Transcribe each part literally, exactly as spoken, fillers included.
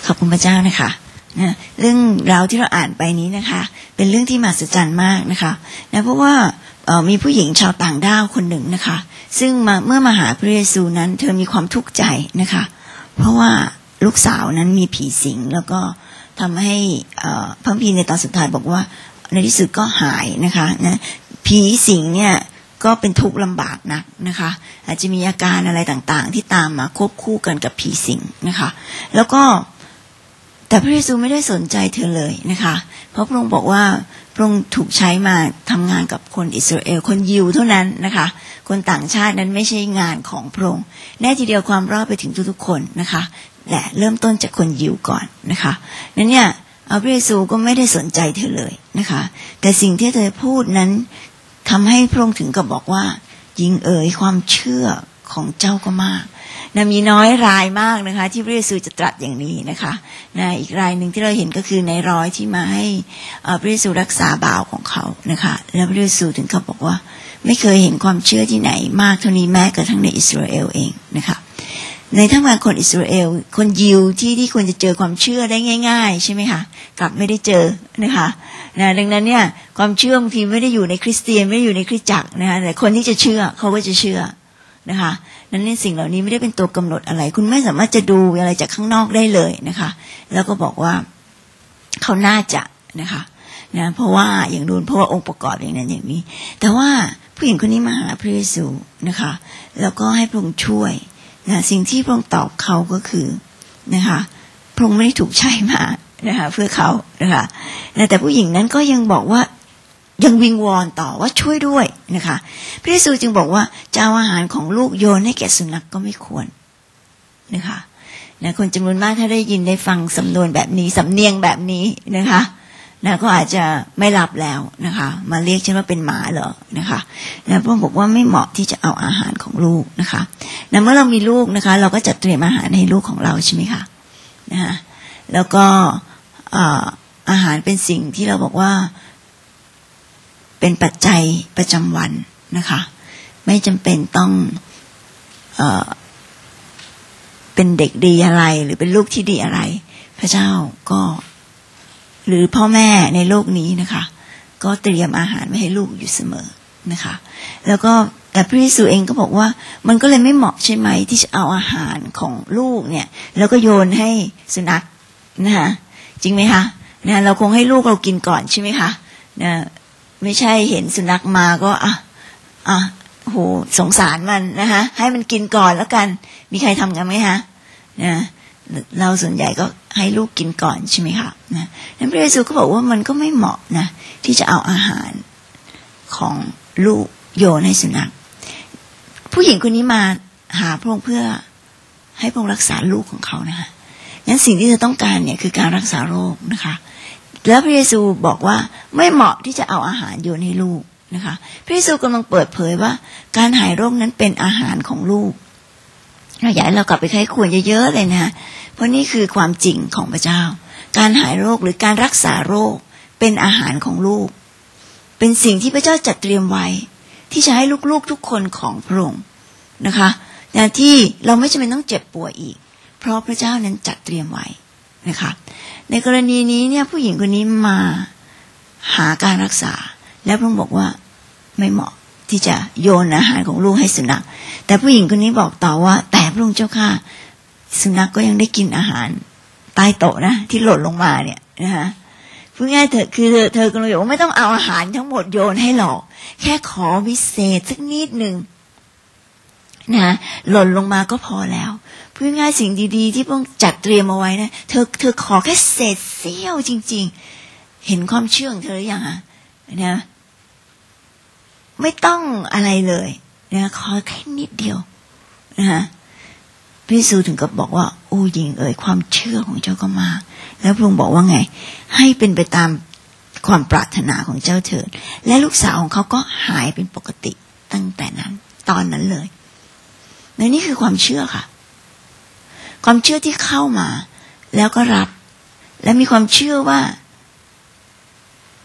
ขอบคุณพระเจ้านะคะนะเรื่องราวที่เราอ่านไปนี้นะคะเป็นเรื่องที่มหัศจรรย์มากนะคะนะเพราะว่ามีผู้หญิงชาวต่างด้าวคนหนึ่งนะคะซึ่งมาเมื่อมาหาพระเยซูนั้นเธอมีความทุกข์ใจนะคะเพราะว่าลูกสาวนั้นมีผีสิงแล้วก็ทำให้พระคัมภีร์ในตอนสุดท้ายบอกว่าในที่สุดก็หายนะคะนะผีสิงเนี่ยก็เป็นทุกข์ลำบากนักนะคะอาจจะมีอาการอะไรต่างๆที่ตามมาควบคู่กันกับผีสิงนะคะแล้วก็แต่พระเยซูไม่ได้สนใจเธอเลยนะคะเพราะพระองค์บอกว่าพระองค์ถูกใช้มาทำงานกับคนอิสราเอลคนยิวเท่านั้นนะคะคนต่างชาตินั้นไม่ใช่งานของพระองค์แน่ทีเดียวความรอดไปถึงทุกๆคนนะคะและเริ่มต้นจากคนยิวก่อนนะคะนั้นเนี่ยพระเยซูก็ไม่ได้สนใจเธอเลยนะคะแต่สิ่งที่เธอพูดนั้นทำให้พระองค์ถึงกับบอกว่าหญิงเอ๋ยความเชื่อของเจ้าก็มากนะมีน้อยรายมากนะคะที่พระเยซูจะตรัสอย่างนี้นะคะนะอีกรายหนึ่งที่เราเห็นก็คือในร้อยที่มาให้พระเยซูรักษาบ่าวของเขานะคะแล้วพระเยซูถึงกับบอกว่าไม่เคยเห็นความเชื่อที่ไหนมากเท่านี้แม้กระทั่งในอิสราเอลเองนะคะในทั้งวันคนอิสราเอลคนยิวที่ที่ควรจะเจอความเชื่อได้ง่ายๆใช่ไหมคะกลับไม่ได้เจอนะคะนะดังนั้นเนี่ยความเชื่อบางทีไม่ได้อยู่ในคริสเตียนไม่ได้อยู่ในคริสตจักรนะคะแต่คนที่จะเชื่อเขาก็จะเชื่อนะคะนั้นในสิ่งเหล่านี้ไม่ได้เป็นตัวกำหนดอะไรคุณไม่สามารถจะดูอะไรจากข้างนอกได้เลยนะคะแล้วก็บอกว่าเขาน่าจะนะคะนะเพราะว่าอย่างนู้นเพราะว่าองค์ประกอบอย่างนั้นอย่างนี้แต่ว่าผู้หญิงคนนี้มาหาพระเยซูนะคะแล้วก็ให้พระองค์ช่วยนะสิ่งที่พระองค์ตอบเขาก็คือนะคะพระองค์ไม่ได้ถูกใช้มานะคะเพื่อเขานะคะแต่ผู้หญิงนั้นก็ยังบอกว่ายังวิงวอนต่อว่าช่วยด้วยนะคะพระเยซูจึงบอกว่าจะเอาอาหารของลูกโยนให้แก่สุนัข ก, ก็ไม่ควรนะคะนะคนจำนวนมากถ้าได้ยินได้ฟังสำนวนแบบนี้สำเนียงแบบนี้นะคะนะก็อาจจะไม่รับแล้วนะคะมาเรียกฉันว่าเป็นหมาเหรอนะคะนะพระองค์บอกว่าไม่เหมาะที่จะเอาอาหารของลูกนะคะนะเมื่อเรามีลูกนะคะเราก็จัดเตรียมอาหารให้ลูกของเราใช่ไหมคะนะคะแล้วก็อาหารเป็นสิ่งที่เราบอกว่าเป็นปัจจัยประจำวันนะคะไม่จำเป็นต้องเอ่อเป็นเด็กดีอะไรหรือเป็นลูกที่ดีอะไรพระเจ้าก็หรือพ่อแม่ในโลกนี้นะคะก็เตรียมอาหารไว้ให้ลูกอยู่เสมอนะคะแล้วก็แต่พระเยซูเองก็บอกว่ามันก็เลยไม่เหมาะใช่ไหมที่จะเอาอาหารของลูกเนี่ยแล้วก็โยนให้สุนัขนะคะจริงไหมคะนะเราคงให้ลูกเรากินก่อนใช่ไหมคะนะไม่ใช่เห็นสุนัขมาก็อ่ะอ่ะโหสงสารมันนะคะให้มันกินก่อนแล้วกันมีใครทำกันไหมคะนะเราส่วนใหญ่ก็ให้ลูกกินก่อนใช่ไหมคะนะพระเยซูก็บอกว่ามันก็ไม่เหมาะนะที่จะเอาอาหารของลูกโยนให้สุนัขผู้หญิงคนนี้มาหาพระองค์เพื่อให้พระองค์รักษาลูกของเขานะคะงั้นสิ่งที่เธอต้องการเนี่ยคือการรักษาโรคนะคะแล้วพระเยซูบอกว่าไม่เหมาะที่จะเอาอาหารโยนให้ลูกนะคะพระเยซูกำลังเปิดเผยว่าการหายโรคนั้นเป็นอาหารของลูกเราอยากให้เรากลับไปไข้ควรเยอะๆเลยนะเพราะนี่คือความจริงของพระเจ้าการหายโรคหรือการรักษาโรคเป็นอาหารของลูกเป็นสิ่งที่พระเจ้าจัดเตรียมไว้ที่จะให้ลูกๆทุกคนของพระองค์นะคะแต่ที่เราไม่จำเป็นต้องเจ็บป่วยอีกเพราะพระเจ้านั้นจัดเตรียมไว้นะคะในกรณีนี้เนี่ยผู้หญิงคนนี้มาหาการรักษาแล้วพระองค์บอกว่าไม่เหมาะที่จะโยนอาหารของลูกให้สุนัขแต่ผู้หญิงคนนี้บอกต่อว่าแต่พระองค์เจ้าค่ะสุนัข ก, ก็ยังได้กินอาหารใต้โต๊ะนะที่หล่นลงมาเนี่ยนะคะพูดง่ายเถอะคือเธอเธอกำลังบอกว่าไม่ต้องเอาอาหารทั้งหมดโยนให้หรอกแค่ขอวิเศษสักนิดนึงนะหล่นลงมาก็พอแล้วพูดง่ายสิ่งดีๆที่พระองค์จัดเตรียมเอาไว้นะเธอเธอขอแค่เศษเสี้ยวจริงๆเห็นความเชื่อของเธอหรือยังอ่ะนะไม่ต้องอะไรเลยนะขอแค่นิดเดียวนะพระเยซูถึงกับบอกว่าโอ้หญิงเอ๋ยความเชื่อของเจ้าก็มากแล้วพระองค์บอกว่าไงให้เป็นไปตามความปรารถนาของเจ้าเถิดและลูกสาวของเขาก็หายเป็นปกติตั้งแต่นั้นตอนนั้นเลยในนี่คือความเชื่อค่ะความเชื่อที่เข้ามาแล้วก็รับและมีความเชื่อว่า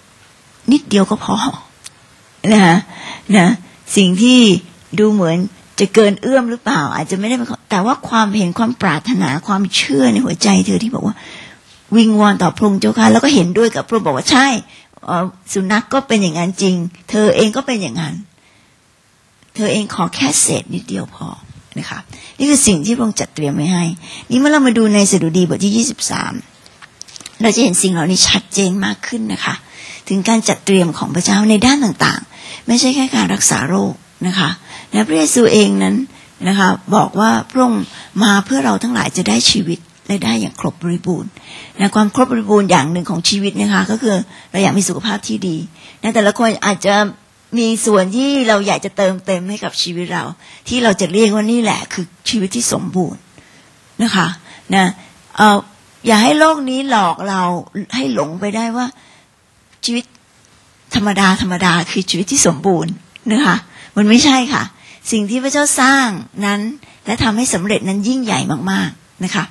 นิดเดียวก็พอนะฮะนะสิ่งที่ดูเหมือนจะเกินเอื้อมหรือเปล่าอาจจะไม่ได้เป็นแต่ว่าความเห็นความปรารถนาความเชื่อในหัวใจเธอที่บอกว่าวิงวอนต่อพระองค์เจ้าค่ะแล้วก็เห็นด้วยกับพระองค์บอกว่าใช่สุนัขก็เป็นอย่างนั้นจริงเธอเองก็เป็นอย่างนั้นเธอเองขอแค่เศษนิดเดียวพอนะคะนี่คือสิ่งที่พระองค์จัดเตรียมไว้ให้นี่เมื่อเรามาดูในสดุดีบทที่ยี่สิบสามเราจะเห็นสิ่งเหล่านี้ชัดเจนมากขึ้นนะคะถึงการจัดเตรียมของพระเจ้าในด้านต่างๆไม่ใช่แค่การรักษาโรคนะคะและพระเยซูเองนั้นนะคะบอกว่าพระองค์มาเพื่อเราทั้งหลายจะได้ชีวิตและได้อย่างครบบริบูรณ์นะความครบบริบูรณ์อย่างหนึ่งของชีวิตนะคะก็คือเราอยากมีสุขภาพที่ดีนะแต่ละคนอาจจะมีส่วนที่เราอยากจะเติมเต็มให้กับชีวิตเราที่เราจะเรียกว่านี่แหละคือชีวิตที่สมบูรณ์นะคะนะเอ่ออย่าให้โลกนี้หลอกเราให้หลงไปได้ว่าชีวิตธรรมดาธรรมดาคือชีวิตที่สมบูรณ์นะคะมันไม่ใช่ค่ะสิ่งที่พระเจ้าสร้างนั้นและทำให้สำเร็จนั้นยิ่งใหญ่มากๆนะคะ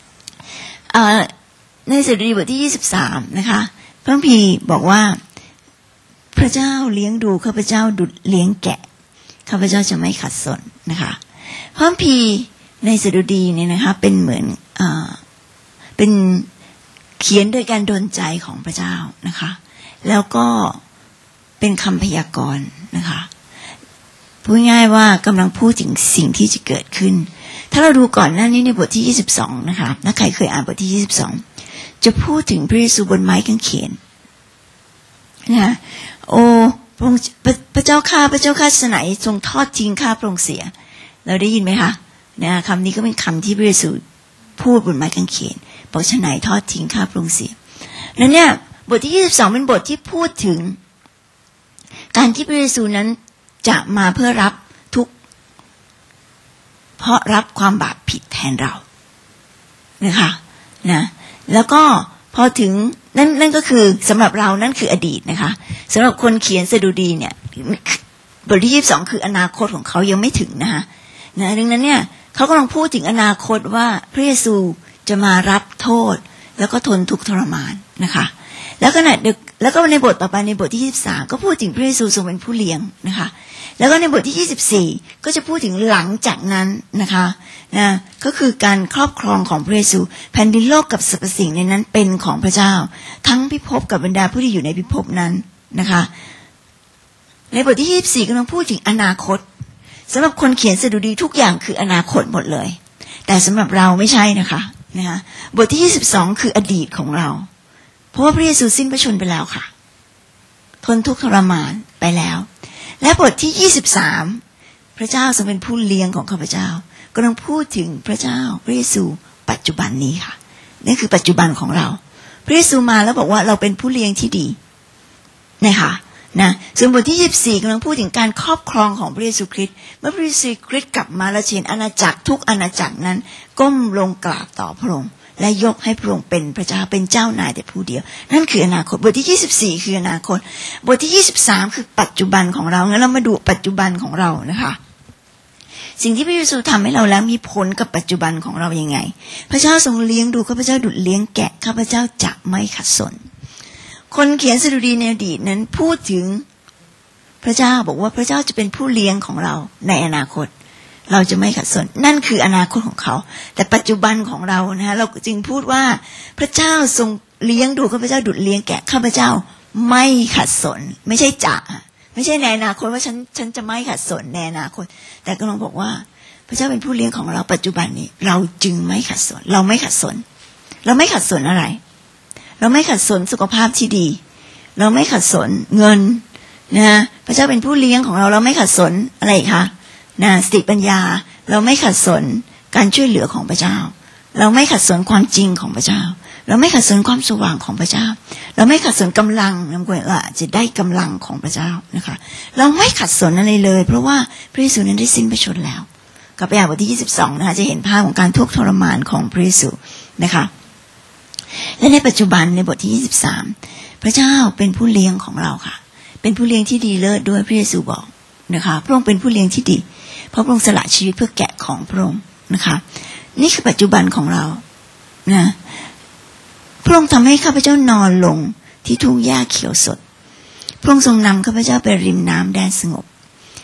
ในสดุดีบทที่ยี่สิบสามนะคะพระคัมภีร์บอกว่าพระเจ้าเลี้ยงดูข้าพเจ้าดุจเลี้ยงแกะข้าพเจ้าจะไม่ขัดสนนะคะพระคัมภีร์ในสดุดีเนี่ยนะคะเป็นเหมือนอ่าเป็นเขียนโดยการดลใจของพระเจ้านะคะแล้วก็เป็นคำพยากรณ์นะคะพูดง่ายว่ากำลังพูดถึงสิ่งที่จะเกิดขึ้นถ้าเราดูก่อนหน้านี้ในบทที่ยี่สิบสองนะคะถ้าใครเคยอ่านบทที่ยี่สิบสองจะพูดถึงพระเยซูบนไม้กางเขนนะโอ้พระองค์พระเจ้าข้าพระเจ้าข้าฉะไหนทรงทอดทิ้งข้าพระองค์เสียเราได้ยินไหมคะนะคำนี้ก็เป็นคำที่พระเยซูพูดบนไม้กางเขนบอกฉะไหนทอดทิ้งข้าพระองค์เสียแล้วเนี่ยบทที่ยี่สิบสองเป็นบทที่พูดถึงการที่พระเยซูนั้นจะมาเพื่อรับทุกเพราะรับความบาปผิดแทนเรานะคะนะแล้วก็พอถึงนั่นนั่นก็คือสำหรับเรานั่นคืออดีตนะคะสำหรับคนเขียนสดุดีเนี่ยบทที่ยี่สิบสองคืออนาคตของเขายังไม่ถึงนะคะนะดังนั้นเนี่ยเขากำลังพูดถึงอนาคตว่าพระเยซูจะมารับโทษแล้วก็ทนทุกข์ทรมานนะคะแล้วก็ในแล้วก็ในบทต่อไปในบทที่ยี่สิบสามก็พูดถึงพระเยซูทรงเป็นผู้เลี้ยงนะคะแล้วก็ในบทที่ยี่สิบสี่ก็จะพูดถึงหลังจากนั้นนะคะนะก็คือการครอบครองของพระเยซูแผ่นดินโลกกับสรรพสิ่งในนั้นเป็นของพระเจ้าทั้งพิภพกับบรรดาผู้ที่อยู่ในพิภพนั้นนะคะในบทที่ยี่สิบสี่กำลังพูดถึงอนาคตสำหรับคนเขียนสดุดีทุกอย่างคืออนาคตหมดเลยแต่สำหรับเราไม่ใช่นะคะนะคะบทที่ยี่สิบสองคืออดีตของเราเพราะว่าพระเยซูสิ้นพระชนม์ไปแล้วค่ะทนทุกข์ทรมานไปแล้วและบทที่ยี่สิบสามพระเจ้าทรงเป็นผู้เลี้ยงของข้าพเจ้ากำลังพูดถึงพระเจ้าพระเยซูปัจจุบันนี้ค่ะนี่คือปัจจุบันของเราพระเยซูมาแล้วบอกว่าเราเป็นผู้เลี้ยงที่ดีนะคะนะส่วนบทที่ยี่สิบสี่กำลังพูดถึงการครอบครองของพระเยซูคริสต์เมื่อพระเยซูคริสต์กลับมาและเห็นอาณาจักรทุกอาณาจักรนั้นก้มลงกราบต่อพระองค์และยกให้พระองค์เป็นพระเจ้าเป็นเจ้านายแต่ผู้เดียวนั่นคืออนาคตบทที่ยี่สิบสี่คืออนาคตบทที่ยี่สิบสามคือปัจจุบันของเรางั้นเรามาดูปัจจุบันของเรานะคะสิ่งที่พระเยซูทำให้เราแล้วมีผลกับปัจจุบันของเรายังไงพระเจ้าทรงเลี้ยงดูข้าพเจ้าดุจเลี้ยงแกะข้าพเจ้าจะไม่ขัดสนคนเขียนสดุดีในอดีตนั้นพูดถึงพระเจ้าบอกว่าพระเจ้าจะเป็นผู้เลี้ยงของเราในอนาคตเราจะไม่ขัดสนนั่นคืออนาคตของเขาแต่ปัจจุบันของเรานะฮะเราจึงพูดว่าพระเจ้าทรงเลี้ยงดูข้าพเจ้าดุจเลี้ยงแกะข้าพเจ้าไม่ขัดสนไม่ใช่จะไม่ใช่ในอนาคตว่าฉันฉันจะไม่ขัดสนในอนาคตแต่กำลังบอกว่าพระเจ้าเป็นผู้เลี้ยงของเราปัจจุบันนี้เราจึงไม่ขัดสนเราไม่ขัดสนเราไม่ขัดสนอะไรเราไม่ขัดสนสุขภาพที่ดีเราไม่ขัดสนเงินนะพระเจ้าเป็นผู้เลี้ยงของเราเราไม่ขัดสนอะไรคะนะสติปัญญาเราไม่ขัดสนการช่วยเหลือของพระเจ้าเราไม่ขัดสนความจริงของพระเจ้าเราไม่ขัดสนความสว่างของพระเจ้าเราไม่ขัดสนกำลังนำควรว่าจะได้กำลังของพระเจ้านะคะเราไม่ขัดสนอะไรเลยเพราะว่าพระเยซูนั้นได้สิ้นพระชนม์แล้วกลับไปอ่านบทที่ยี่สิบสองนะคะจะเห็นภาพของการทุกข์ทรมานของพระเยซูนะคะและในปัจจุบันในบทที่ยี่สิบสามพระเจ้าเป็นผู้เลี้ยงของเราค่ะเป็นผู้เลี้ยงที่ดีเลิศด้วยพระเยซูบอกนะคะพระองค์เป็นผู้เลี้ยงที่ดีเพราะพระองค์สละชีวิตเพื่อแกะของพระองค์นะคะนี่คือปัจจุบันของเรานะพระองค์ทำให้ข้าพเจ้านอนลงที่ทุ่งหญ้าเขียวสดพระองค์ทรงนำข้าพเจ้าไปริมน้ำแดนสงบ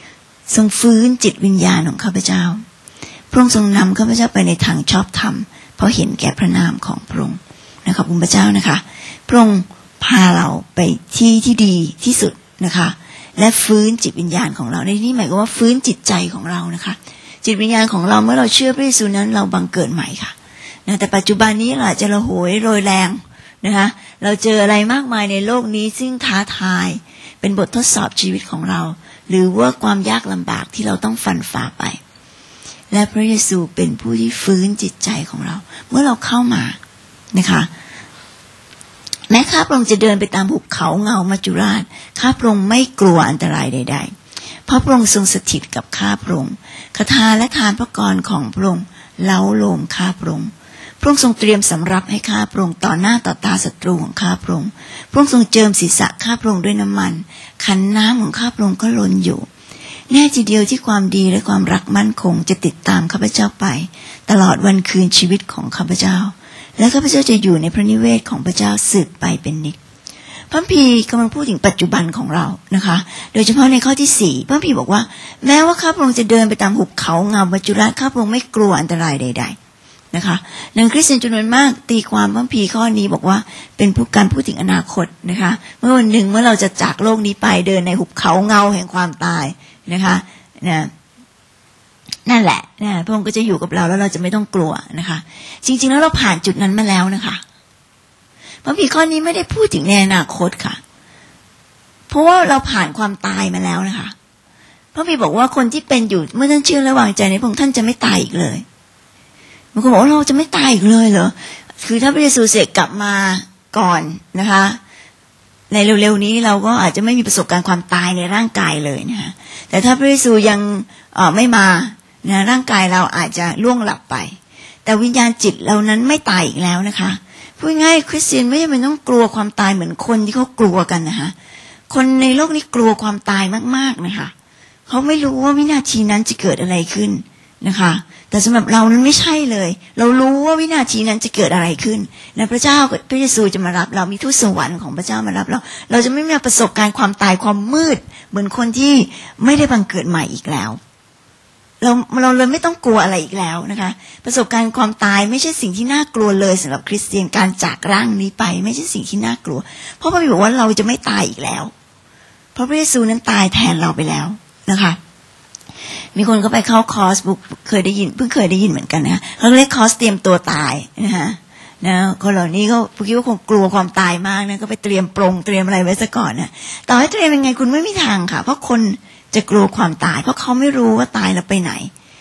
ทรงฟื้นจิตวิญญาณของข้าพเจ้าพระองค์ทรงนำข้าพเจ้าไปในทางชอบธรรมเพราะเห็นแก่พระนามของพระองค์นะครับคุณพระเจ้านะคะพระองค์พาเราไปที่ที่ดีที่สุดนะคะและฟื้นจิตวิญญาณของเราในที่หมายความว่าฟื้นจิตใจของเรานะคะจิตวิญญาณของเราเมื่อเราเชื่อพระเยซูนั้นเราบังเกิดใหม่ค่ะนะแต่ปัจจุบันนี้เราอาจจะระโหยโรยแรงนะคะเราเจออะไรมากมายในโลกนี้ซึ่งท้าทายเป็นบททดสอบชีวิตของเราหรือว่าความยากลำบากที่เราต้องฟันฝ่าไปและพระเยซูเป็นผู้ที่ฟื้นจิตใจของเราเมื่อเราเข้ามานะคะแม้ข้าพระองค์จะเดินไปตามหุบเขาเงามัจจุราชข้าพระองค์ไม่กลัวอันตรายใดๆเพราะพระองค์ทรงสถิตกับข้าพระองค์คทาและทานพระกรของพระองค์เล้าโลมข้าพระองค์พระองค์ทรงเตรียมสำรับให้ข้าพระองค์ต่อหน้าต่อตาศัตรูของข้าพระองค์พระองค์ทรงเจิมศีรษะข้าพระองค์ด้วยน้ำมันขันน้ำของข้าพระองค์ก็ล้นอยู่แน่ทีเดียวที่ความดีและความรักมั่นคงจะติดตามข้าพเจ้าไปตลอดวันคืนชีวิตของข้าพเจ้าและข้าพเจ้าจะอยู่ในพระนิเวศของพระเจ้าสืบไปเป็นนิจพระคัมภีร์กำลังพูดถึงปัจจุบันของเรานะคะโดยเฉพาะในข้อที่สี่พระคัมภีร์บอกว่าแม้ว่าข้าพระองค์จะเดินไปตามหุบเขาเงามัจจุราชข้าพระองค์ไม่กลัวอันตรายใดๆนะคะนักคริสเตียนจำนวนมากตีความพระคัมภีร์ข้อนี้บอกว่าเป็นผู้การพูดถึงอนาคตนะคะเมื่อวันหนึ่งเมื่อเราจะจากโลกนี้ไปเดินในหุบเขาเงาแห่งความตายนะคะนะนั่นแหละนะพระองค์ก็จะอยู่กับเราแล้วเราจะไม่ต้องกลัวนะคะจริงๆแล้วเราผ่านจุดนั้นมาแล้วนะคะพระคัมภีร์ข้อนี้ไม่ได้พูดถึงในอนาคตค่ะเพราะว่าเราผ่านความตายมาแล้วนะคะพระคัมภีร์บอกว่าคนที่เป็นอยู่เมื่อท่านเชื่อและวางใจในพระองค์ท่านจะไม่ตายอีกเลยบางคนบอกว่าเราจะไม่ตายอีกเลยเหรอคือถ้าพระเยซูเสด็จกลับมาก่อนนะคะในเร็วๆนี้เราก็อาจจะไม่มีประสบการณ์ความตายในร่างกายเลยนะคะแต่ถ้าพระเยซูยังเอ่อไม่มานะร่างกายเราอาจจะล่วงหลับไปแต่วิญญาณจิตเรานั้นไม่ตายอีกแล้วนะคะพูดง่ายคริสเตียนไม่จำเป็นต้องกลัวความตายเหมือนคนที่เขากลัวกันนะคะคนในโลกนี้กลัวความตายมากๆนะคะเขาไม่รู้ว่าวินาทีนั้นจะเกิดอะไรขึ้นนะคะแต่สำหรับเรานั้นไม่ใช่เลยเรารู้ว่าวินาทีนั้นจะเกิดอะไรขึ้นและพระเจ้าพระเยซูจะมารับเรามีทูตสวรรค์ของพระเจ้ามารับเราเราจะไม่มีประสบการณ์ความตายความมืดเหมือนคนที่ไม่ได้บังเกิดใหม่อีกแล้วเราเราเลยไม่ต้องกลัวอะไรอีกแล้วนะคะประสบการณ์ความตายไม่ใช่สิ่งที่น่ากลัวเลยสำหรับคริสเตียนการจากร่างนี้ไปไม่ใช่สิ่งที่น่ากลัวเพราะพระบิดาบอกว่าเราจะไม่ตายอีกแล้วเพราะพระเยซูนั้นตายแทนเราไปแล้วนะคะมีคนก็ไปเข้าคอร์สบุ๊กเคยได้ยินเพิ่งเคยได้ยินเหมือนกันนะเขาเรียกคอร์สเตรียมตัวตายนะคะนะคนเหล่านี้ก็คิดว่าคงกลัวความตายมากนะก็ไปเตรียมปรงเตรียมอะไรไว้ซะก่อนนะต่อให้เตรียมยังไงคุณไม่มีทางค่ะเพราะคนจะกลัวความตายเพราะเขาไม่รู้ว่าตายแล้วไปไหน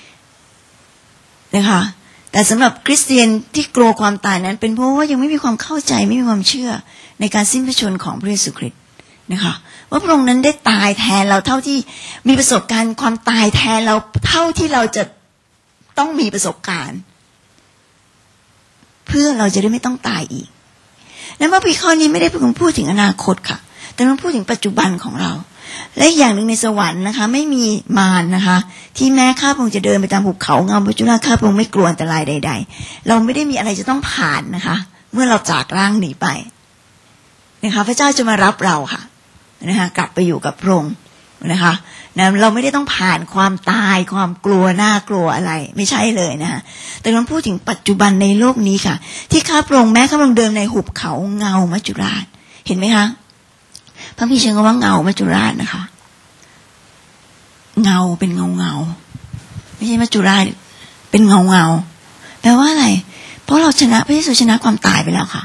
นะคะแต่สำหรับคริสเตียนที่กลัวความตายนั้นเป็นเพราะว่ายังไม่มีความเข้าใจไม่มีความเชื่อในการสิ้นพระชนม์ของพระเยซูคริสต์นะคะว่าพระองค์นั้นได้ตายแทนเราเท่าที่มีประสบการณ์ความตายแทนเราเท่าที่เราจะต้องมีประสบการณ์เพื่อเราจะได้ไม่ต้องตายอีกและเมื่อปีข้อนี้ไม่ได้พูดถึงอนาคตค่ะแต่มันพูดถึงปัจจุบันของเราและอย่างหนึ่งในสวรรค์นะคะไม่มีมารนะคะที่แม้ข้าพระองค์จะเดินไปตามภูเขาเงามัจจุราชข้าพระองค์ไม่กลัวอันตรายใดๆเราไม่ได้มีอะไรจะต้องผ่านนะคะเมื่อเราจากร่างนี้ไปนะคะพระเจ้าจะมารับเราค่ะนะคะกลับไปอยู่กับพระองค์นะคะนะเราไม่ได้ต้องผ่านความตายความกลัวน่ากลัวอะไรไม่ใช่เลยนะคะแต่เราพูดถึงปัจจุบันในโลกนี้ค่ะที่ข้าพระองค์แม้ข้าพระองค์เดินในหุบเขาเงามัจจุราชเห็นไหมคะพระพี่เชื่อว่าเงามัจจุราชนะคะเงาเป็นเงาเงาไม่ใช่มัจจุราชเป็นเงาเงาแปลว่าอะไรเพราะเราชนะพระเยซูชนะความตายไปแล้วค่ะ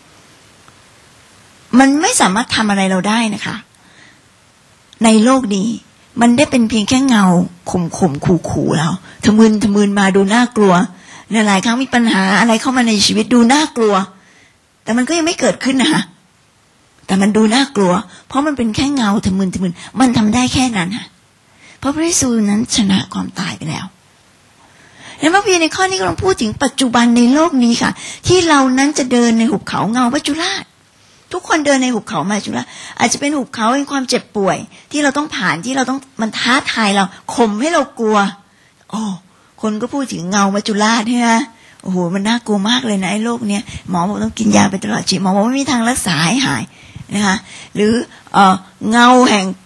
มันไม่สามารถทำอะไรเราได้นะคะในโลกนี้มันได้เป็นเพียงแค่เงาข่มข่มขู่ขู่เราทะมึนทะมึนมาดูน่ากลัวในหลายครั้งมีปัญหาอะไรเข้ามาในชีวิตดูน่ากลัวแต่มันก็ยังไม่เกิดขึ้นนะคะแต่มันดูน่ากลัวเพราะมันเป็นแค่เงาทะมึนทะมึนมันทำได้แค่นั้นค่ะเพราะพระเยซูนั้นชนะความตายไปแล้วและพระพีในข้อนี้กำลังพูดถึงปัจจุบันในโลกนี้ค่ะที่เรานั้นจะเดินในหุบเขาเงามัจจุราชทุกคนเดินในหุบเขามัจจุราชอาจจะเป็นหุบเขาแห่งความเจ็บป่วยที่เราต้องผ่านที่เราต้องมันท้าทายเราข่มให้เรากลัวโอ้คนก็พูดถึงเงามัจจุราชใช่ไหมโอ้โหมันน่ากลัวมากเลยนะไอ้โรคเนี้ยหมอบอกต้องกินยาไปตลอดชีวิตหมอบอกไม่มีทางรักษาให้หายนะคะหรือเอ่อเงาแห่ง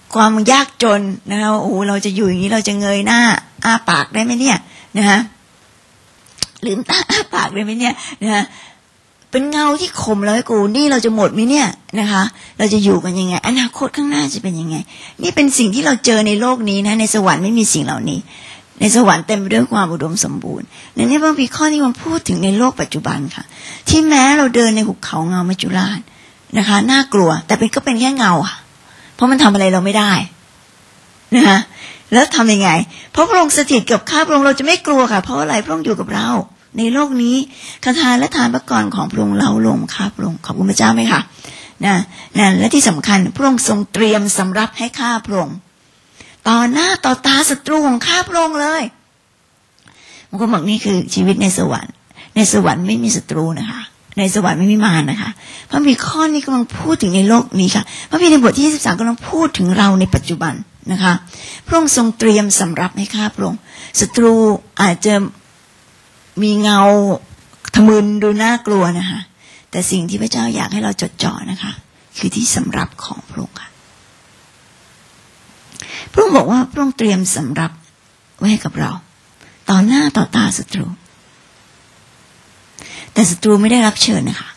ความยากจนนะคะโอ้เราจะอยู่อย่างนี้เราจะเงยหน้าอ้าปากได้ไหมเนี่ยนะคะลืมตาอ้าปากได้ไหมเนี่ยนะคะเป็นเงาที่ข่มเราให้กูนี่เราจะหมดไหมเนี่ยนะคะเราจะอยู่กันยังไงอนาคตข้างหน้าจะเป็นยังไงนี่เป็นสิ่งที่เราเจอในโลกนี้นะในสวรรค์ไม่มีสิ่งเหล่านี้ในสวรรค์เต็มไปด้วยความอุดมสมบูรณ์ในนี้บางปีข้อที่มันพูดถึงในโลกปัจจุบันค่ะที่แม้เราเดินในหุบเขาเงามัจจุราชนะคะน่ากลัวแต่เป็นก็เป็นแค่เงาค่ะเพราะมันทำอะไรเราไม่ได้นะคะแล้วทำยังไงเพราะพระองค์สถิตกับข้าพระองค์เราจะไม่กลัวค่ะเพราะอะไรพระองค์อยู่กับเราในโลกนี้คาถาและทานพระกรของพระองค์เราลงข้าพระองค์ขอบคุณพระเจ้าไหมคะนะนะและที่สำคัญพระองค์ทรงเตรียมสำรับให้ข้าพระองค์ต่อหน้าต่อตาศัตรูของข้าพระองค์เลยบางคนบอกนี่คือชีวิตในสวรรค์ในสวรรค์ไม่มีศัตรูนะคะในสวรรค์ไม่มีมารนะคะพระมีข้อนี้กำลังพูดถึงในโลกนี้ค่ะพระพีในบทที่ยี่สิบสามกำลังพูดถึงเราในปัจจุบันนะคะพระองค์ทรงเตรียมสำรับให้ข้าพระองค์ศัตรูอาจจะมีเงาทะมึนดูน่ากลัวนะคะแต่สิ่งที่พระเจ้าอยากให้เราจดจ่อนะคะคือที่สำรับของพระองค์ค่ะพระองค์บอกว่าพระองค์เตรียมสำรับไว้ให้กับเราต่อหน้าต่อตาศัตรูแต่ศัตรูไม่ได้รับเชิญนะคะ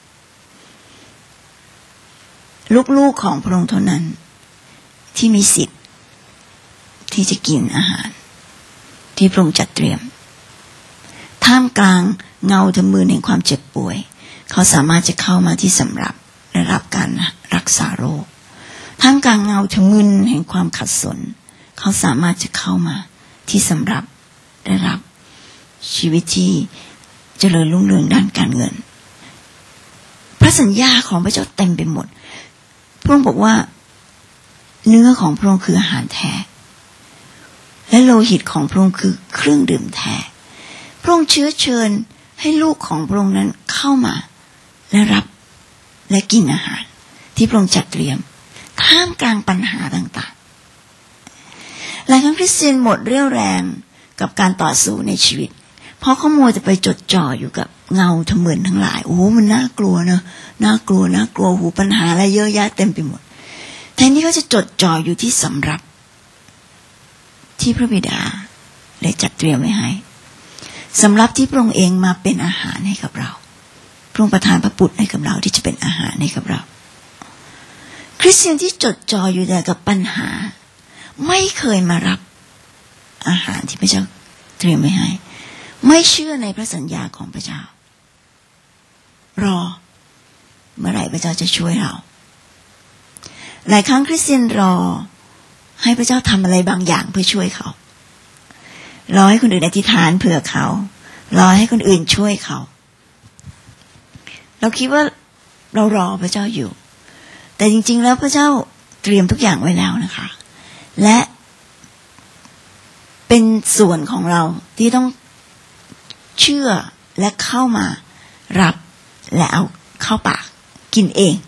ลูกๆของพระองค์เท่านั้นที่มีสิทธิ์ที่จะกินอาหารที่พระองค์จัดเตรียมท่ามกลางเงาทะมึนแห่งความเจ็บป่วยเขาสามารถจะเข้ามาที่สำรับและรับการรักษาโรคท่ามกลางเงาทะมึนแห่งความขัดสนเขาสามารถจะเข้ามาที่สำรับได้รับชีวิตที่เจริญรุ่งเรืองด้านการเงินพระสัญญาของพระเจ้าเต็มไปหมดพระองค์บอกว่าเนื้อของพระองค์คืออาหารแท้และโลหิตของพระองค์คือเครื่องดื่มแท้พระองค์เชื้อเชิญให้ลูกของพระองค์นั้นเข้ามาและรับและกินอาหารที่พระองค์จัดเตรียมท่ามกลางปัญหาต่างๆหลายครั้งคริสเตียนหมดเรี่ยวแรงกับการต่อสู้ในชีวิตเพราะเขามัวจะไปจดจ่ออยู่กับเงาทะมึนทั้งหลายโอ้มันน่ากลัวเนอะน่ากลัวน่ากลัวหูปัญหาอะไรเยอะแยะเต็มไปหมดแทนที่เขาจะจดจ่ออยู่ที่สำรับที่พระบิดาได้จัดเตรียมไว้ให้สำรับที่พระองค์เองมาเป็นอาหารให้กับเราพระองค์ประทานพระบุตรให้กับเราที่จะเป็นอาหารให้กับเราคริสเตียนที่จดจ่ออยู่แต่กับปัญหาไม่เคยมารับอาหารที่พระเจ้าเตรียมไว้ให้ไม่เชื่อในพระสัญญาของพระเจ้ารอเมื่อไหร่พระเจ้าจะช่วยเราหลายครั้งคริสเตียนรอให้พระเจ้าทำอะไรบางอย่างเพื่อช่วยเขารอให้คนอื่นอธิษฐานเผื่อเขารอให้คนอื่นช่วยเขาเราคิดว่าเรารอพระเจ้าอยู่แต่จริงๆแล้วพระเจ้าเตรียมทุกอย่างไว้แล้วนะคะและเป็นส่วนของเราที่ต้องเชื่อและเข้ามารับและเอาเข้าปากกินเอง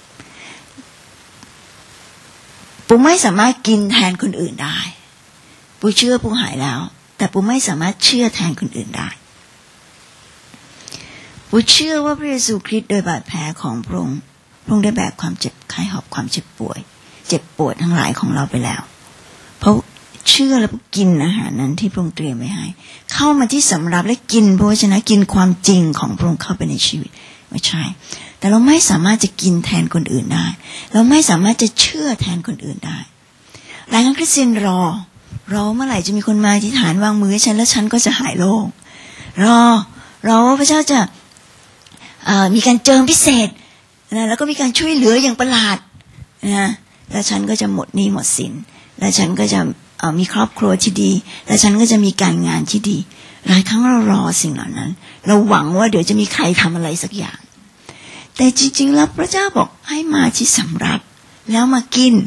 ปูไม่สามารถกินแทนคนอื่นได้ปูเชื่อปูหายแล้วแต่ปูไม่สามารถเชื่อแทนคนอื่นได้ปูเชื่อว่าพระเยซูคริสต์โดยบาดแผลของพระองค์พระองค์ได้แบกความเจ็บไข้หอบความเจ็บป่วยเจ็บปวดทั้งหลายของเราไปแล้วเพราะเชื่อและกินอาหารนั้นที่พระองค์เตรียมไว้ให้เข้ามาที่สำรับและกินพระวจนะกินความจริงของพระองค์เข้าไปในชีวิตไม่ใช่แต่เราไม่สามารถจะกินแทนคนอื่นได้เราไม่สามารถจะเชื่อแทนคนอื่นได้หลายครั้งคริสเตียนรอรอเมื่อไหร่จะมีคนมาอธิษฐานวางมือให้ฉันแล้วฉันก็จะหายโรครอรอว่าพระเจ้าจะมีการเจิมพิเศษนะแล้วก็มีการช่วยเหลืออย่างประหลาดนะแล้วฉันก็จะหมดหนี้หมดสินแล้วฉันก็จะมีครอบครัวที่ดีแล้วฉันก็จะมีการงานที่ดีหลายครั้งเรารอสิ่งเหล่านั้นเราหวังว่าเดี๋ยวจะมีใครทำอะไรสักอย่างแต่จริงๆแล้วพระเจ้าบอกให้มาที่สำรับแล้วมากิน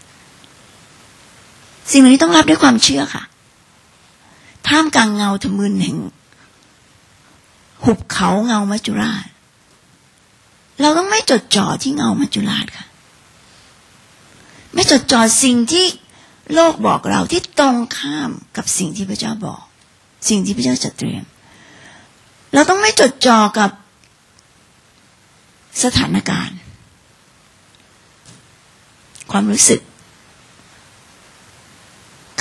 สิ่งเหล่านี้ต้องรับด้วยความเชื่อค่ะท่ามกลางเงาทะมึนแห่งหุบเขาเงามัจจุราชเราต้องไม่จดจ่อที่เงามัจจุราชค่ะไม่จดจ่อสิ่งที่โลกบอกเราที่ตรงข้ามกับสิ่งที่พระเจ้าบอกสิ่งที่พระเจ้าจัดเตรียมเราต้องไม่จดจ่อกับสถานการณ์ความรู้สึก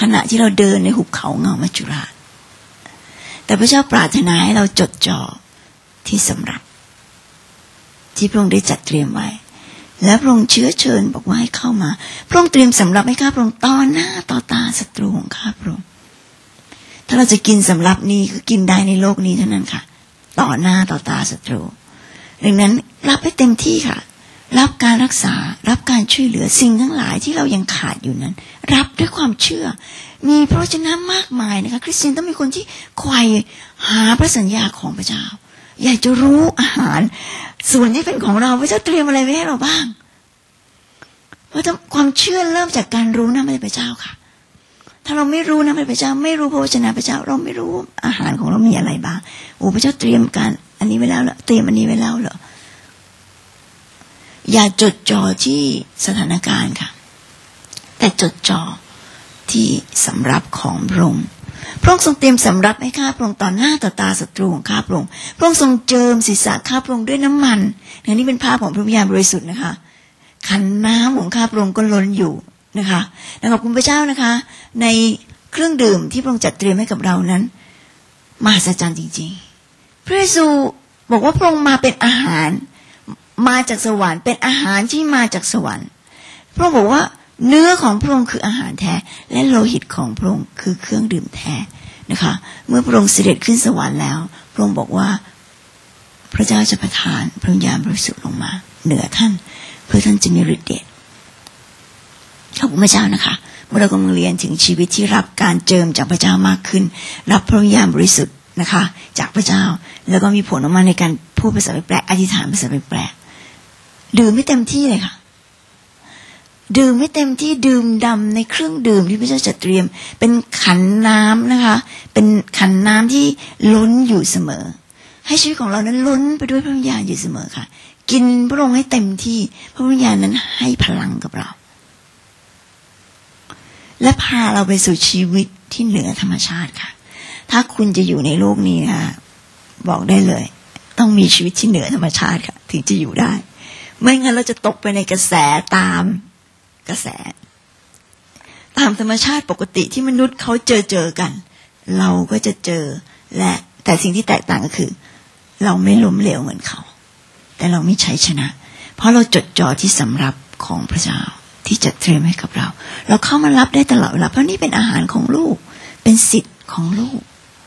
ขณะที่เราเดินในหุบเขาเงามัจจุราชแต่พระเจ้าปรารถนาให้เราจดจ่อที่สำรับที่พระองค์ได้จัดเตรียมไว้และพระองค์เชื้อเชิญบอกว่าให้เข้ามาพระองค์เตรียมสำรับให้ข้าพระองค์ต่อหน้าต่อตาศัตรูของข้าพระองค์ถ้าเราจะกินสำรับนี้ก็กินได้ในโลกนี้เท่านั้นค่ะต่อหน้าต่อตาศัตรูดังนั้นรับให้เต็มที่ค่ะรับการรักษารับการช่วยเหลือสิ่งทั้งหลายที่เรายังขาดอยู่นั้นรับด้วยความเชื่อมีพระวจนะมากมายนะคะคริสเตียนต้องมีคนที่ไขว่หาพระสัญญาของพระเจ้าอยากจะรู้อาหารส่วนที่เป็นของเราพระเจ้าเตรียมอะไรไว้ให้เราบ้างเพราะความเชื่อเริ่มจากการรู้น้ำพระพระเจ้าค่ะถ้าเราไม่รู้น้ำพระพระเจ้าไม่รู้พระวจนะพระเจ้าเราไม่รู้อาหารของเรามีอะไรบ้างโอ้พระเจ้าเตรียมการอันนี้ไว้แล้วเหรอเตรียมอันนี้ไว้แล้วเหรออย่าจดจ่อที่สถานการณ์ค่ะแต่จดจ่อที่สำรับของพระองค์พระองค์ทรงเตรียมสำรับให้ข้าพระองค์ต่อหน้าต่อตาศัตรูของข้าพระองค์พระองค์ทรงเจิมศีรษะข้าพระองค์ด้วยน้ำมันอันนี้เป็นภาพของพระวิญญาณบริสุทธิ์นะคะขันน้ำของข้าพระองค์ก็ล้นอยู่นะคะและขอบคุณพระเจ้านะคะในเครื่องดื่มที่พระองค์จัดเตรียมให้กับเรานั้นมหัศจรรย์จริงๆพระเยซูบอกว่าพระองค์มาเป็นอาหารมาจากสวรรค์เป็นอาหารที่มาจากสวรรค์พระองค์บอกว่าเนื้อของพระองค์คืออาหารแท้และโลหิตของพระองค์คือเครื่องดื่มแท้นะคะเมื่อพระองค์เสด็จขึ้นสวรรค์แล้วพระองค์บอกว่าพระเจ้าจะประทานพระวิญญาณบริสุทธิ์ลงมาเหนือท่านเพื่อท่านจะมีฤทธิ์เดชขอบคุณพระเจ้านะคะเมื่อเรากำลังเรียนถึงชีวิตที่รับการเจิมจากพระเจ้ามากขึ้นรับพระวิญญาณบริสุทธิ์นะคะจากพระเจ้าแล้วก็มีผลออกมาในการพูดภาษาแปลกอธิษฐานภาษาแปลกดื่มไม่เต็มที่เลยค่ะดื่มไม่เต็มที่ดื่มดำในเครื่องดื่มที่พระเจ้าจัดเตรียมเป็นขันน้ำนะคะเป็นขันน้ำที่ล้นอยู่เสมอให้ชีวิตของเรานั้นล้นไปด้วยพระวิญญาณอยู่เสมอค่ะกินพระองค์ให้เต็มที่พระวิญญาณนั้นให้พลังกับเราและพาเราไปสู่ชีวิตที่เหนือธรรมชาติค่ะถ้าคุณจะอยู่ในโลกนี้นะคะบอกได้เลยต้องมีชีวิตที่เหนือธรรมชาติค่ะถึงจะอยู่ได้ไม่งั้นเราจะตกไปในกระแสตามกระแสตามธรรมชาติปกติที่มนุษย์เขาเจอเจอกันเราก็จะเจอและแต่สิ่งที่แตกต่างก็คือเราไม่ล้มเหลวเหมือนเขาแต่เรามีชัยชนะเพราะเราจดจ่อที่สำรับของพระเจ้าที่จัดเตรียมให้กับเราเราเข้ามารับได้ตลอดเวลาเพราะนี่เป็นอาหารของลูกเป็นสิทธิ์ของลูก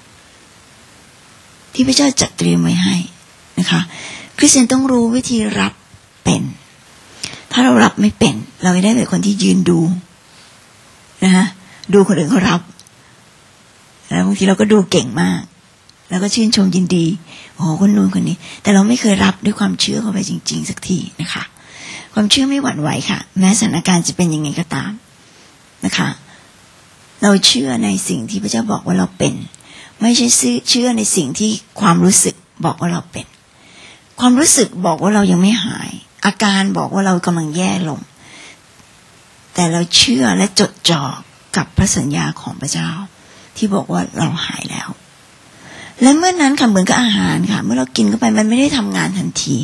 ที่พระเจ้าจัดเตรียมไว้ให้นะคะคริสเตียนต้องรู้วิธีรับเป็นถ้าเรารับไม่เป็นเราไม่ได้เป็นคนที่ยืนดูนะฮะดูคนอื่นเขารับแล้วบางทีเราก็ดูเก่งมากแล้วก็ชื่นชมยินดีโอ้โหคนนู้นคนนี้แต่เราไม่เคยรับด้วยความเชื่อเข้าไปจริงๆสักทีนะคะความเชื่อไม่หวั่นไหวค่ะแม้สถานการณ์จะเป็นยังไงก็ตามนะคะเราเชื่อในสิ่งที่พระเจ้าบอกว่าเราเป็นไม่ใช่เชื่อในสิ่งที่ความรู้สึกบอกว่าเราเป็นความรู้สึกบอกว่าเรายังไม่หายอาการบอกว่าเรากำลังแย่ลงแต่เราเชื่อและจดจ่อกับพระสัญญาของพระเจ้าที่บอกว่าเราหายแล้วและเมื่อนั้นค่ะเหมือนกับอาหารค่ะเมื่อเรากินเข้าไปมันไม่ได้ทำงานทันที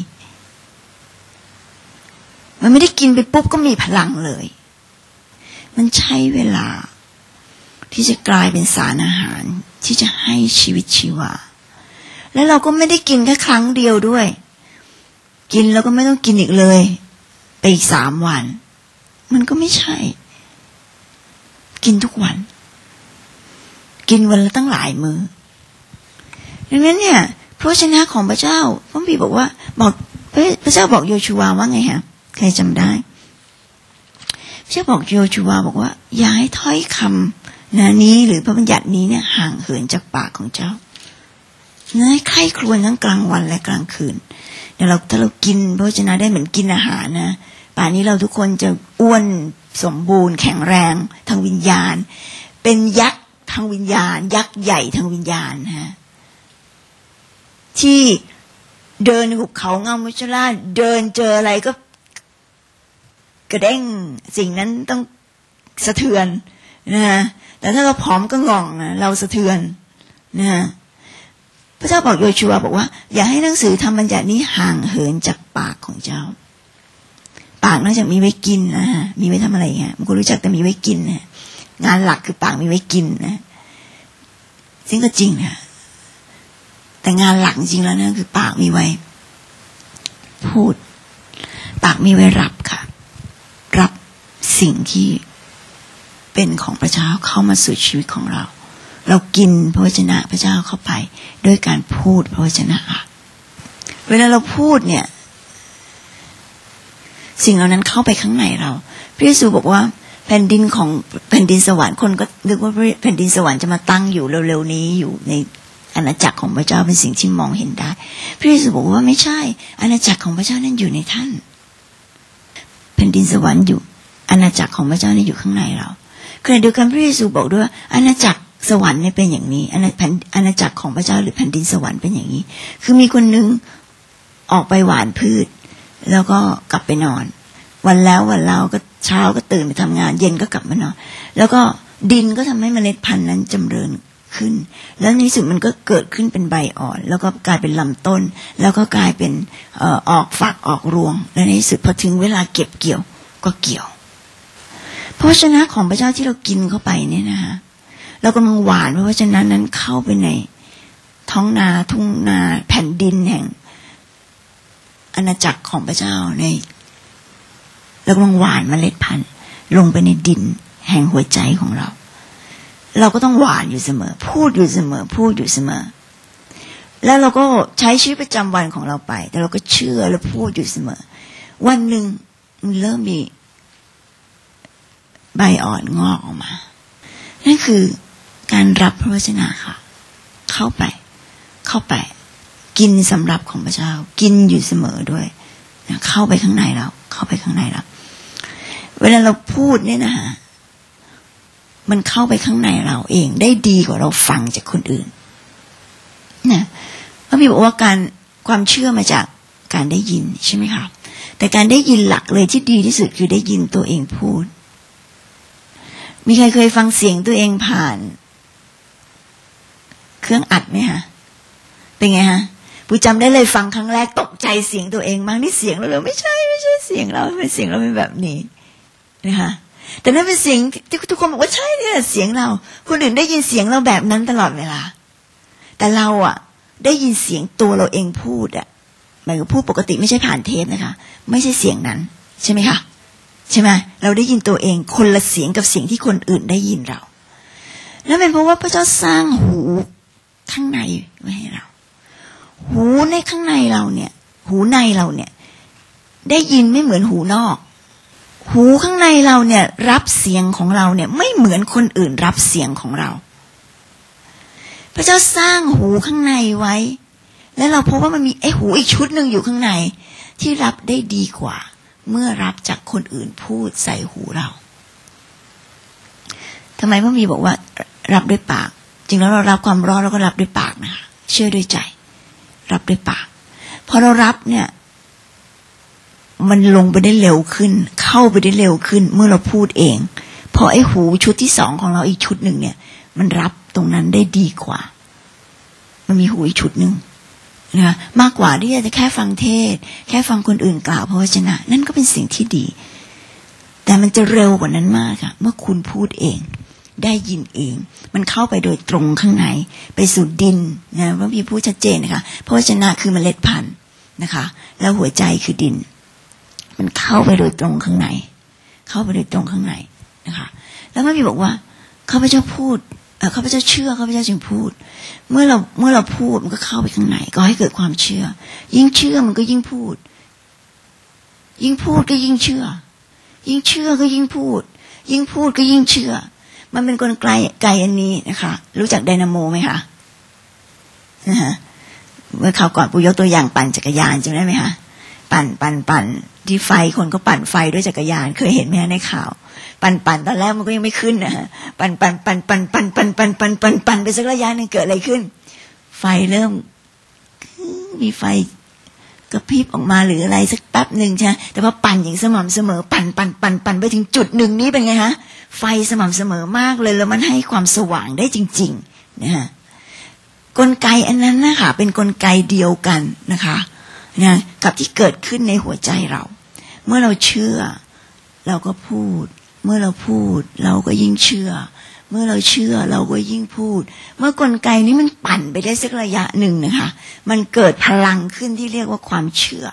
มันไม่ได้กินไปปุ๊บก็มีพลังเลยมันใช้เวลาที่จะกลายเป็นสารอาหารที่จะให้ชีวิตชีวาและเราก็ไม่ได้กินแค่ครั้งเดียวด้วยกินแล้วก็ไม่ต้องกินอีกเลยไปอีกสามวันมันก็ไม่ใช่กินทุกวันกินวันละตั้งหลายมื้อดังนั้นเนี่ยพระวจนะของพระเจ้าพระบิดาบอกว่าบอกพระเจ้าบอกโยชูวาว่าไงฮะใครจำได้พระเจ้าบอกโยชูวาบอกว่าอย่าให้ถ้อยคำนะนี้หรือพระบัญญัตินี้เนี่ยห่างเหินจากปากของเจ้าให้ใคร่ครวญทั้งกลางวันและกลางคืนเดี๋ยวเราถ้าเรากินพระวจนะได้เหมือนกินอาหารนะป่านนี้เราทุกคนจะอ้วนสมบูรณ์แข็งแรงทางวิญญาณเป็นยักษ์ทางวิญญาณยักษ์ใหญ่ทางวิญญาณฮะที่เดินในหุบเขาเงามัจจุราชเดินเจออะไรก็กระเด้งสิ่งนั้นต้องสะเทือนนะแต่ถ้าเราผอมก็ง่องนะเราสะเทือนนะพระเจ้าบอกโยชูวาบอกว่าอย่าให้หนังสือธรรมบัญญัตินี้ห่างเหินจากปากของเจ้าปากนอกจากมีไว้กินนะฮะมีไว้ทำอะไรฮะมันก็รู้จักแต่มีไว้กินนะงานหลักคือปากมีไว้กินนะซึ่งก็จริงนะแต่งานหลักจริงแล้วนะคือปากมีไว้พูดปากมีไว้รับค่ะรับสิ่งที่เป็นของพระเจ้าเข้ามาสู่ชีวิตของเราเรากินพระวจนะพระเจ้าเข้าไปด้วยการพูดพระวจนะเวลาเราพูดเนี่ยสิ่งเหล่านั้นเข้าไปข้างในเราพระเยซูบอกว่าแผ่นดินของแผ่นดินสวรรค์คนก็นึกว่าแผ่นดินสวรรค์จะมาตั้งอยู่เร็วๆนี้อยู่ในอาณาจักรของพระเจ้าเป็นสิ่งที่มองเห็นได้พระเยซูบอกว่าไม่ใช่อาณาจักรของพระเจ้านั้นอยู่ในท่านแผ่นดินสวรรค์อยู่อาณาจักรของพระเจ้านั้นอยู่ข้างในเราขณะเดียวกันพระเยซูบอกด้วยอาณาจักรสวรรค์เนี่ยเป็นอย่างนี้อาณาแผ่นอาณาจักรของพระเจ้าหรือแผ่นดินสวรรค์เป็นอย่างนี้คือมีคนนึงออกไปหว่านพืชแล้วก็กลับไปนอนวันแล้ววันเล่าก็เช้าก็ตื่นไปทำงานเย็นก็กลับมานอนแล้วก็ดินก็ทำให้เมล็ดพันธุ์นั้นจำเริญขึ้นแล้วในที่สุดมันก็เกิดขึ้นเป็นใบอ่อนแล้วก็กลายเป็นลำต้นแล้วก็กลายเป็นเอ่อออกฝักออกรวงและในที่สุดพอถึงเวลาเก็บเกี่ยวก็เกี่ยวพระวจนะของพระเจ้าที่เรากินเข้าไปเนี่ยนะคะเรากำลังหว่านพระวจนะนั้นเข้าไปในท้องนาทุ่งนาแผ่นดินแห่งอาณาจักรของพระเจ้าในเรากำลังหว่านเมล็ดพันธุ์ลงไปในดินแห่งหัวใจของเราเราก็ต้องหว่านอยู่เสมอพูดอยู่เสมอพูดอยู่เสมอแล้วเราก็ใช้ชีวิตประจำวันของเราไปแต่เราก็เชื่อและพูดอยู่เสมอวันหนึ่งมันเริ่มมีใบอ่อนงอกออกมานั่นคือการรับพระวจนะค่ะเข้าไปเข้าไปกินสำรับของพระเจ้ากินอยู่เสมอด้วยเข้าไปข้างในเราเข้าไปข้างในเราเวลาเราพูดเนี่ยนะฮะมันเข้าไปข้างในเราเองได้ดีกว่าเราฟังจากคนอื่นนะพระบิดาบอกว่าการความเชื่อมาจากการได้ยินใช่ไหมคะแต่การได้ยินหลักเลยที่ดีที่สุดคือได้ยินตัวเองพูดมีใครเคยฟังเสียงตัวเองผ่านเครื่องอัดไหมคะเป็นไงฮะผู้จำได้เลยฟังครั้งแรกตกใจเสียงตัวเองมากนี่เสียงเราเลยไม่ใช่ไม่ใช่เสียงเราเป็นเสียงเราเป็นแบบนี้นะคะแต่นั่นเป็นเสียงที่ทุกคนบอกว่าใช่เนี่ยเสียงเราคนอื่นได้ยินเสียงเราแบบนั้นตลอดเวลาแต่เราอ่ะได้ยินเสียงตัวเราเองพูดอ่ะหมายถึงพูดปกติไม่ใช่ผ่านเทปนะคะไม่ใช่เสียงนั้นใช่ไหมคะใช่ไหมเราได้ยินตัวเองคนละเสียงกับเสียงที่คนอื่นได้ยินเราแล้วเป็นเพราะว่าพระเจ้าสร้างหูข้างในไว้ให้เราหูในข้างในเราเนี่ยหูในเราเนี่ยได้ยินไม่เหมือนหูนอกหูข้างในเราเนี่ยรับเสียงของเราเนี่ยไม่เหมือนคนอื่นรับเสียงของเราพระเจ้าสร้างหูข้างในไว้แล้วเราพบว่ามันมีไอ้หูอีกชุดหนึ่งอยู่ข้างในที่รับได้ดีกว่าเมื่อรับจากคนอื่นพูดใส่หูเราทำไมพระมีบอกว่ารับด้วยปากจริงแล้วเรารับความร้อนเราก็รับด้วยปากนะคะเชื่อด้วยใจรับด้วยปากพอเรารับเนี่ยมันลงไปได้เร็วขึ้นเข้าไปได้เร็วขึ้นเมื่อเราพูดเองพอไอ้หูชุดที่สองของเราอีกชุดหนึ่งเนี่ยมันรับตรงนั้นได้ดีกว่ามันมีหูอีกชุดหนึ่งนะมากกว่าที่จะแค่ฟังเทศแค่ฟังคนอื่นกล่าวพระวจนะนั่นก็เป็นสิ่งที่ดีแต่มันจะเร็วกว่านั้นมากค่ะเมื่อคุณพูดเองได้ยินเองมันเข้าไปโดยตรงข้างในไปสู่ดินนะพระพี่พูดชัดเจนนะคะพระวจนะคือเมล็ดพันธุ์นะคะแล้วหัวใจคือดินมันเข้าไปโดยตรงข้างในเข้าไปโดยตรงข้างในนะคะแล้วพระพี่บอกว่าข้าพเจ้าพูดเอ่อข้าพเจ้าเชื่อข้าพเจ้าจึงพูดเมื่อเราเมื่อเราพูดมันก็เข้าไปข้างในก็ให้เกิดความเชื่อยิ่งเชื่อมันก็ยิ่งพูดยิ่งพูดก็ยิ่งเชื่อยิ่งเชื่อก็ยิ่งพูดยิ่งพูดก็ยิ่งเชื่อมันเป็นกลไกไกอันนี้นะคะรู้จักไดนาโมไหมคะนะฮะเมื่อคราวก่อนปู่ยกตัวอย่างปั่นจักรยานจำได้ไหมคะปั่นปั่นปั่นที่ไฟคนก็ปั่นไฟด้วยจักรยานเคยเห็นไหมในข่าวปั่นปั่นตอนแรกมันก็ยังไม่ขึ้นนะฮะปั่นปั่นปั่นปั่นปั่นปั่นปั่นปั่นปั่นปั่นไปสักระยะนึงเกิดอะไรขึ้นไฟเริ่มมีไฟกระพริบออกมาหรืออะไรสักแป๊บนึงใช่แต่พอปั่นอย่างสม่ำเสมอปั่นปั่นปั่นปั่นไปถึงจุดหนึ่งนี้เป็นไงฮะไฟสม่ำเสมอมากเลยแล้วมันให้ความสว่างได้จริงๆนะฮะกลไกอันนั้นนะคะเป็นกลไกเดียวกันนะคะนะกับที่เกิดขึ้นในหัวใจเราเมื่อเราเชื่อเราก็พูดเมื่อเราพูดเราก็ยิ่งเชื่อเมื่อเราเชื่อเราก็ยิ่งพูดเมื่อกลไกนี้มันปั่นไปได้สักระยะหนึ่งนะคะมันเกิดพลังขึ้นที่เรียกว่าความเชื่อ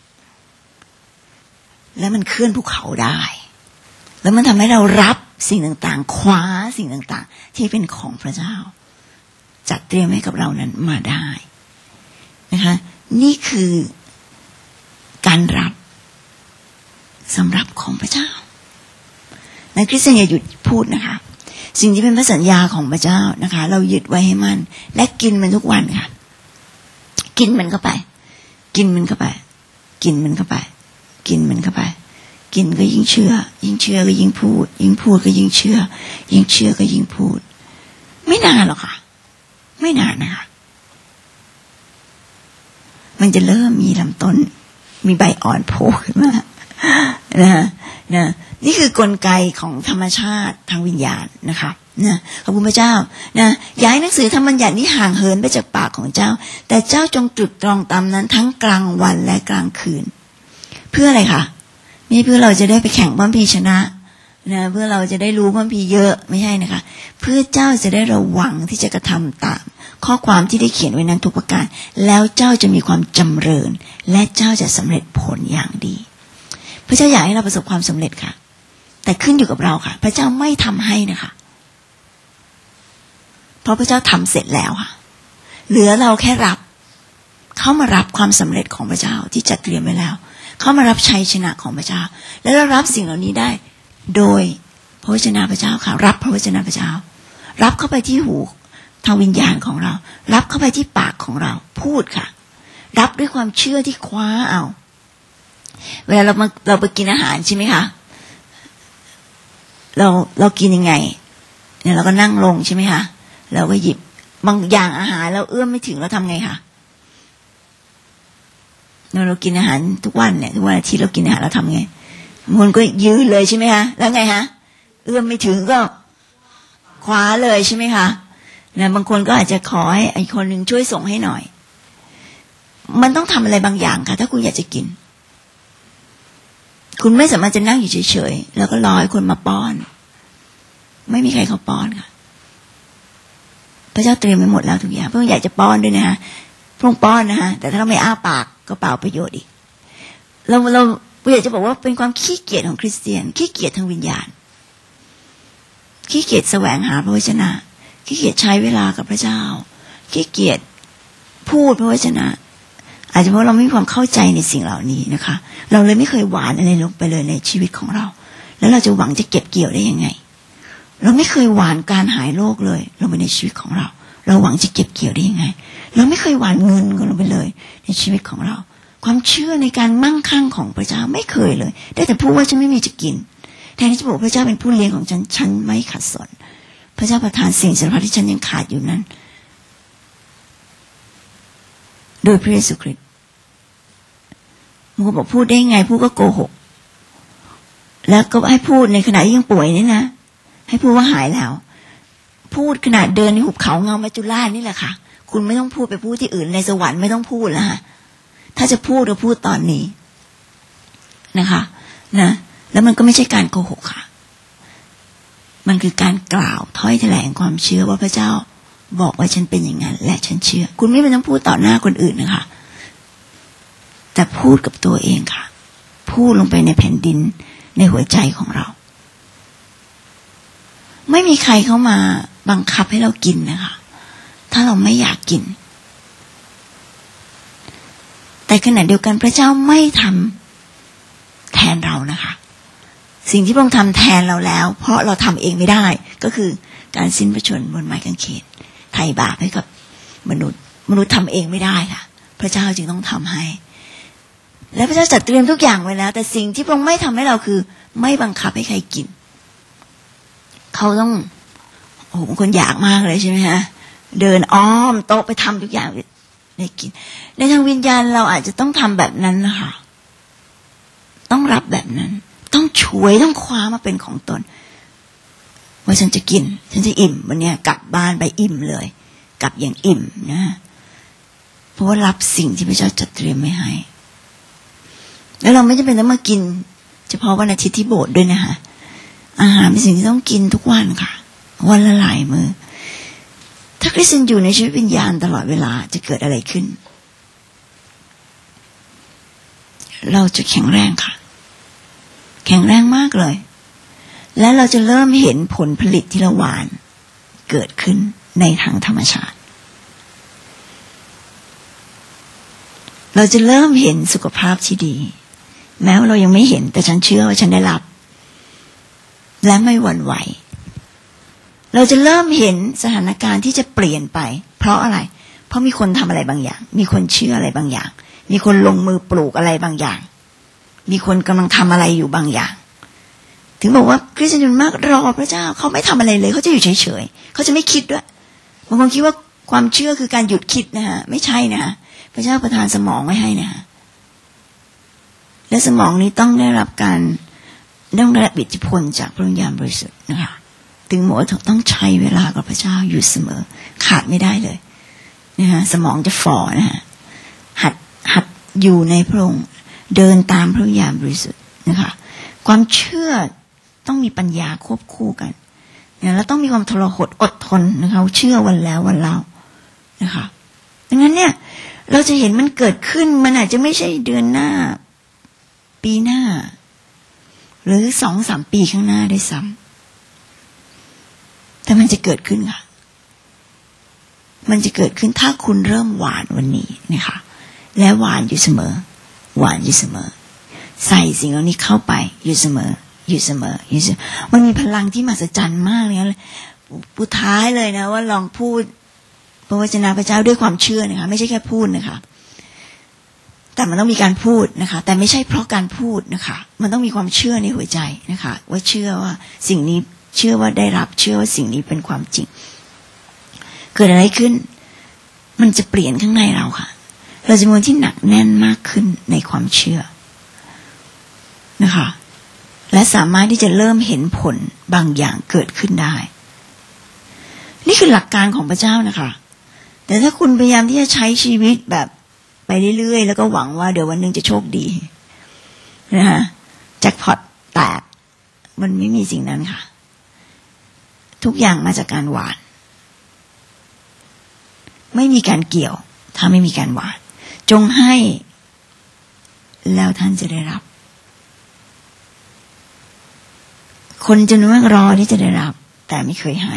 และมันเคลื่อนภูเขาได้แล้วมันทำให้เรารับสิ่งต่างๆคว้าสิ่งต่างๆที่เป็นของพระเจ้าจัดเตรียมให้กับเรานั้นมาได้นะคะนี่คือการรับสำหรับของพระเจ้าในคริสเตียนอย่าหยุดพูดนะคะสิ่งที่เป็นพระสัญญาของพระเจ้านะคะเรายึดไว้ให้มันและกินมันทุกวันค่ะกินมันเข้าไปกินมันเข้าไปกินมันเข้าไปกินมันเข้าไปกินก็ยิ่งเชื่อยิ่งเชื่อก็ยิ่งพูดยิ่งพูดก็ยิ่งเชื่อยิ่งเชื่อก็ยิ่งพูดไม่นานหรอกค่ะไม่นานนะคะมันจะเริ่มมีลำต้นมีใบอ่อนโผล่ขึ้นมานะนะนี่คือกลไกของธรรมชาติทางวิญญาณนะคะนะขอบคุณพระเจ้านะอย่าให้หนังสือธรรมบัญญัตินี้ห่างเหินไปจากปากของเจ้าแต่เจ้าจงตรึกตรองตามนั้นทั้งกลางวันและกลางคืนเพื่ออะไรคะนี่เพื่อเราจะได้ไปแข่งพระคัมภีร์ชนะนะเพื่อเราจะได้รู้พระคัมภีร์เยอะไม่ใช่นะคะเพื่อเจ้าจะได้ระวังที่จะกระทำตามข้อความที่ได้เขียนไว้นั้นทุกประการแล้วเจ้าจะมีความจำเริญและเจ้าจะสำเร็จผลอย่างดีพระเจ้าอยากให้เราประสบความสำเร็จค่ะแต่ขึ้นอยู่กับเราค่ะพระเจ้าไม่ทำให้นะคะเพราะพระเจ้าทำเสร็จแล้วค่ะเหลือเราแค่รับเข้ามารับความสำเร็จของพระเจ้าที่จัดเตรียมไว้แล้วเข้ามารับชัยชนะของพระเจ้าและเรารับสิ่งเหล่านี้ได้โดยพระวจนะพระเจ้าค่ะรับพระวจนะพระเจ้ารับเข้าไปที่หูทางวิญญาณของเรารับเข้าไปที่ปากของเราพูดค่ะรับด้วยความเชื่อที่คว้าเอาเวลาเรามาเราไปกินอาหารใช่ไหมคะเราเรากินยังไงเนี่ยเราก็นั่งลงใช่ไหมคะเราก็หยิบบางอย่างอาหารเราเอื้อมไม่ถึงเราทำไงคะเราเรากินอาหารทุกวันเนี่ยทุกวันอาทิตย์เรากินอาหารเราทำไงมันก็ยืนเลยใช่ไหมคะแล้วไงฮะเอื้อมไม่ถึงก็คว้าเลยใช่ไหมคะนะบางคนก็อาจจะขอให้ไอ้คนหนึ่งช่วยส่งให้หน่อยมันต้องทำอะไรบางอย่างค่ะถ้าคุณอยากจะกินคุณไม่สามารถจะนั่งอยู่เฉยๆแล้วก็รอให้คนมาป้อนไม่มีใครเขาป้อนค่ะพระเจ้าเตรียมไว้หมดแล้วทุกอย่างพระองค์อยากจะป้อนด้วยนะฮะพระองค์ป้อนนะฮะแต่ถ้าเราไม่อ้าปากก็เปล่าประโยชน์อีกเราเราอยากจะบอกว่าเป็นความขี้เกียจของคริสเตียนขี้เกียจทางวิญญาณขี้เกียจแสวงหาพระวจนะขี้เกียจใช้เวลากับพระเจ้าขี้เกียจพูดพระวจนะอาจจะเพราะเราไม่มีความเข้าใจในสิ่งเหล่านี้นะคะเราเลยไม่เคยหวานอะไรลงไปเลยในชีวิตของเราแล้วเราจะหวังจะเก็บเกี่ยวได้ยังไงเราไม่เคยหวานการหายโรคเลยลงไปในชีวิตของเราเราหวังจะเก็บเกี่ยวได้ยังไงเราไม่เคยหวานเงินกันลงไปเลยในชีวิตของเราความเชื่อในการมั่งคั่งของพระเจ้าไม่เคยเลยได้แต่พูดว่าฉันไม่มีจะกินแทนที่จะบอกพระเจ้าเป็นผู้เลี้ยงของฉันฉันไม่ขัดสนพระเจ้าประทานสิ่งสารพัดที่ฉันยังขาดอยู่นั้นโดยพระเยซูคริสต์มึงก็บอกพูดได้ไงพูดก็โกหกแล้วก็ให้พูดในขณะที่ยังป่วยนี่นะให้พูดว่าหายแล้วพูดขณะเดินในหุบเขาเงามัจจุราชนี่แหละค่ะคุณไม่ต้องพูดไปพูดที่อื่นในสวรรค์ไม่ต้องพูดแล้วค่ะถ้าจะพูดก็พูดตอนนี้นะคะนะแล้วมันก็ไม่ใช่การโกหกค่ะมันคือการกล่าวถ้อยแถลงความเชื่อว่าพระเจ้าบอกว่าฉันเป็นอย่างนั้นและฉันเชื่อคุณไม่ต้องพูดต่อหน้าคนอื่นนะคะแต่พูดกับตัวเองค่ะพูดลงไปในแผ่นดินในหัวใจของเราไม่มีใครเข้ามาบังคับให้เรากินนะคะถ้าเราไม่อยากกินแต่ขณะเดียวกันพระเจ้าไม่ทำแทนเรานะคะสิ่งที่พระองค์ทำแทนเราแล้วเพราะเราทำเองไม่ได้ก็คือการสิ้นพระชนม์บนไม้กางเขนไถ่บาปให้กับมนุษย์มนุษย์ทำเองไม่ได้ค่ะพระเจ้าจึงต้องทำให้และพระเจ้าจัดเตรียมทุกอย่างไว้แล้วแต่สิ่งที่พระองค์ไม่ทำให้เราคือไม่บังคับให้ใครกินเขาต้องโอ้โหบางคนอยากมากเลยใช่ไหมฮะเดินอ้อมโต๊ะไปทำทุกอย่างได้กินในทางวิญญาณเราอาจจะต้องทำแบบนั้นนะคะต้องรับแบบนั้นต้องช่วยต้องคว้ามาเป็นของตนว่าฉันจะกินฉันจะอิ่มวันนี้กลับบ้านไปอิ่มเลยกลับอย่างอิ่มนะเพราะว่ารับสิ่งที่พระเจ้าจัดเตรียมไว้ให้แล้วเราไม่จำเป็นต้องมากินเฉพาะวันอาทิตย์ที่โบสถ์ด้วยนะคะอาหารเป็นสิ่งที่ต้องกินทุกวันค่ะวันละหลายมื้อถ้าคริสเตียนอยู่ในชีวิตวิญญาณตลอดเวลาจะเกิดอะไรขึ้นเราจะแข็งแรงค่ะแข็งแรงมากเลยและเราจะเริ่มเห็นผลผลิตที่เราหว่านเกิดขึ้นในทางธรรมชาติเราจะเริ่มเห็นสุขภาพที่ดีแม้ว่าเรายังไม่เห็นแต่ฉันเชื่อว่าฉันได้รับและไม่หวั่นไหวเราจะเริ่มเห็นสถานการณ์ที่จะเปลี่ยนไปเพราะอะไรเพราะมีคนทำอะไรบางอย่างมีคนเชื่ออะไรบางอย่างมีคนลงมือปลูกอะไรบางอย่างมีคนกำลังทำอะไรอยู่บางอย่างถึงบอกว่าคริสเตียนมากรอพระเจ้าเขาไม่ทำอะไรเลยเขาจะอยู่เฉยๆเขาจะไม่คิดด้วยบางคนคิดว่าความเชื่อคือการหยุดคิดนะฮะไม่ใช่นะฮะพระเจ้าประทานสมองไว้ให้นะฮะและสมองนี้ต้องได้รับการต้องได้รับอิทธิพลจากพระวิญญาณบริสุทธิ์นะคะถึงหมอต้องใช้เวลากับพระเจ้าอยู่เสมอขาดไม่ได้เลยนะฮะสมองจะฝ่อนะฮะหัดหัดอยู่ในพระองค์เดินตามพระวิญญาณบริสุทธิ์นะคะความเชื่อต้องมีปัญญาควบคู่กันนะแล้วต้องมีความทรหดอดทนนะคะเชื่อวันแล้ววันเล่านะคะดังนั้นเนี่ยเราจะเห็นมันเกิดขึ้นมันอาจจะไม่ใช่เดือนหน้าปีหน้าหรือสองสามปีข้างหน้าได้ซ้ำแต่มันจะเกิดขึ้นค่ะมันจะเกิดขึ้นถ้าคุณเริ่มหวานวันนี้นะคะและหวานอยู่เสมอหวานอยู่เสมอใส่สิ่งเหล่านี้เข้าไปอยู่เสมออยู่เสมออยู่เสมอมันมีพลังที่มหัศจรรย์มากเลยนะปุท้ายเลยนะว่าลองพูดพระวจนะพระเจ้าด้วยความเชื่อนะคะไม่ใช่แค่พูดนะคะแต่มันต้องมีการพูดนะคะแต่ไม่ใช่เพราะการพูดนะคะมันต้องมีความเชื่อในหัวใจนะคะว่าเชื่อว่าสิ่งนี้เชื่อว่าได้รับเชื่อว่าสิ่งนี้เป็นความจริงเกิดอะไรขึ้นมันจะเปลี่ยนข้างในเราค่ะเราจะมีวันที่หนักแน่นมากขึ้นในความเชื่อนะคะและสามารถที่จะเริ่มเห็นผลบางอย่างเกิดขึ้นได้นี่คือหลักการของพระเจ้านะคะแต่ถ้าคุณพยายามที่จะใช้ชีวิตแบบไปเรื่อยๆแล้วก็หวังว่าเดี๋ยววันนึงจะโชคดีนะคะแจ็คพอตแตกมันไม่มีสิ่งนั้นค่ะทุกอย่างมาจากการหวานไม่มีการเกี่ยวถ้าไม่มีการหวานจงให้แล้วท่านจะได้รับคนจำนวนมากรอที่จะได้รับแต่ไม่เคยให้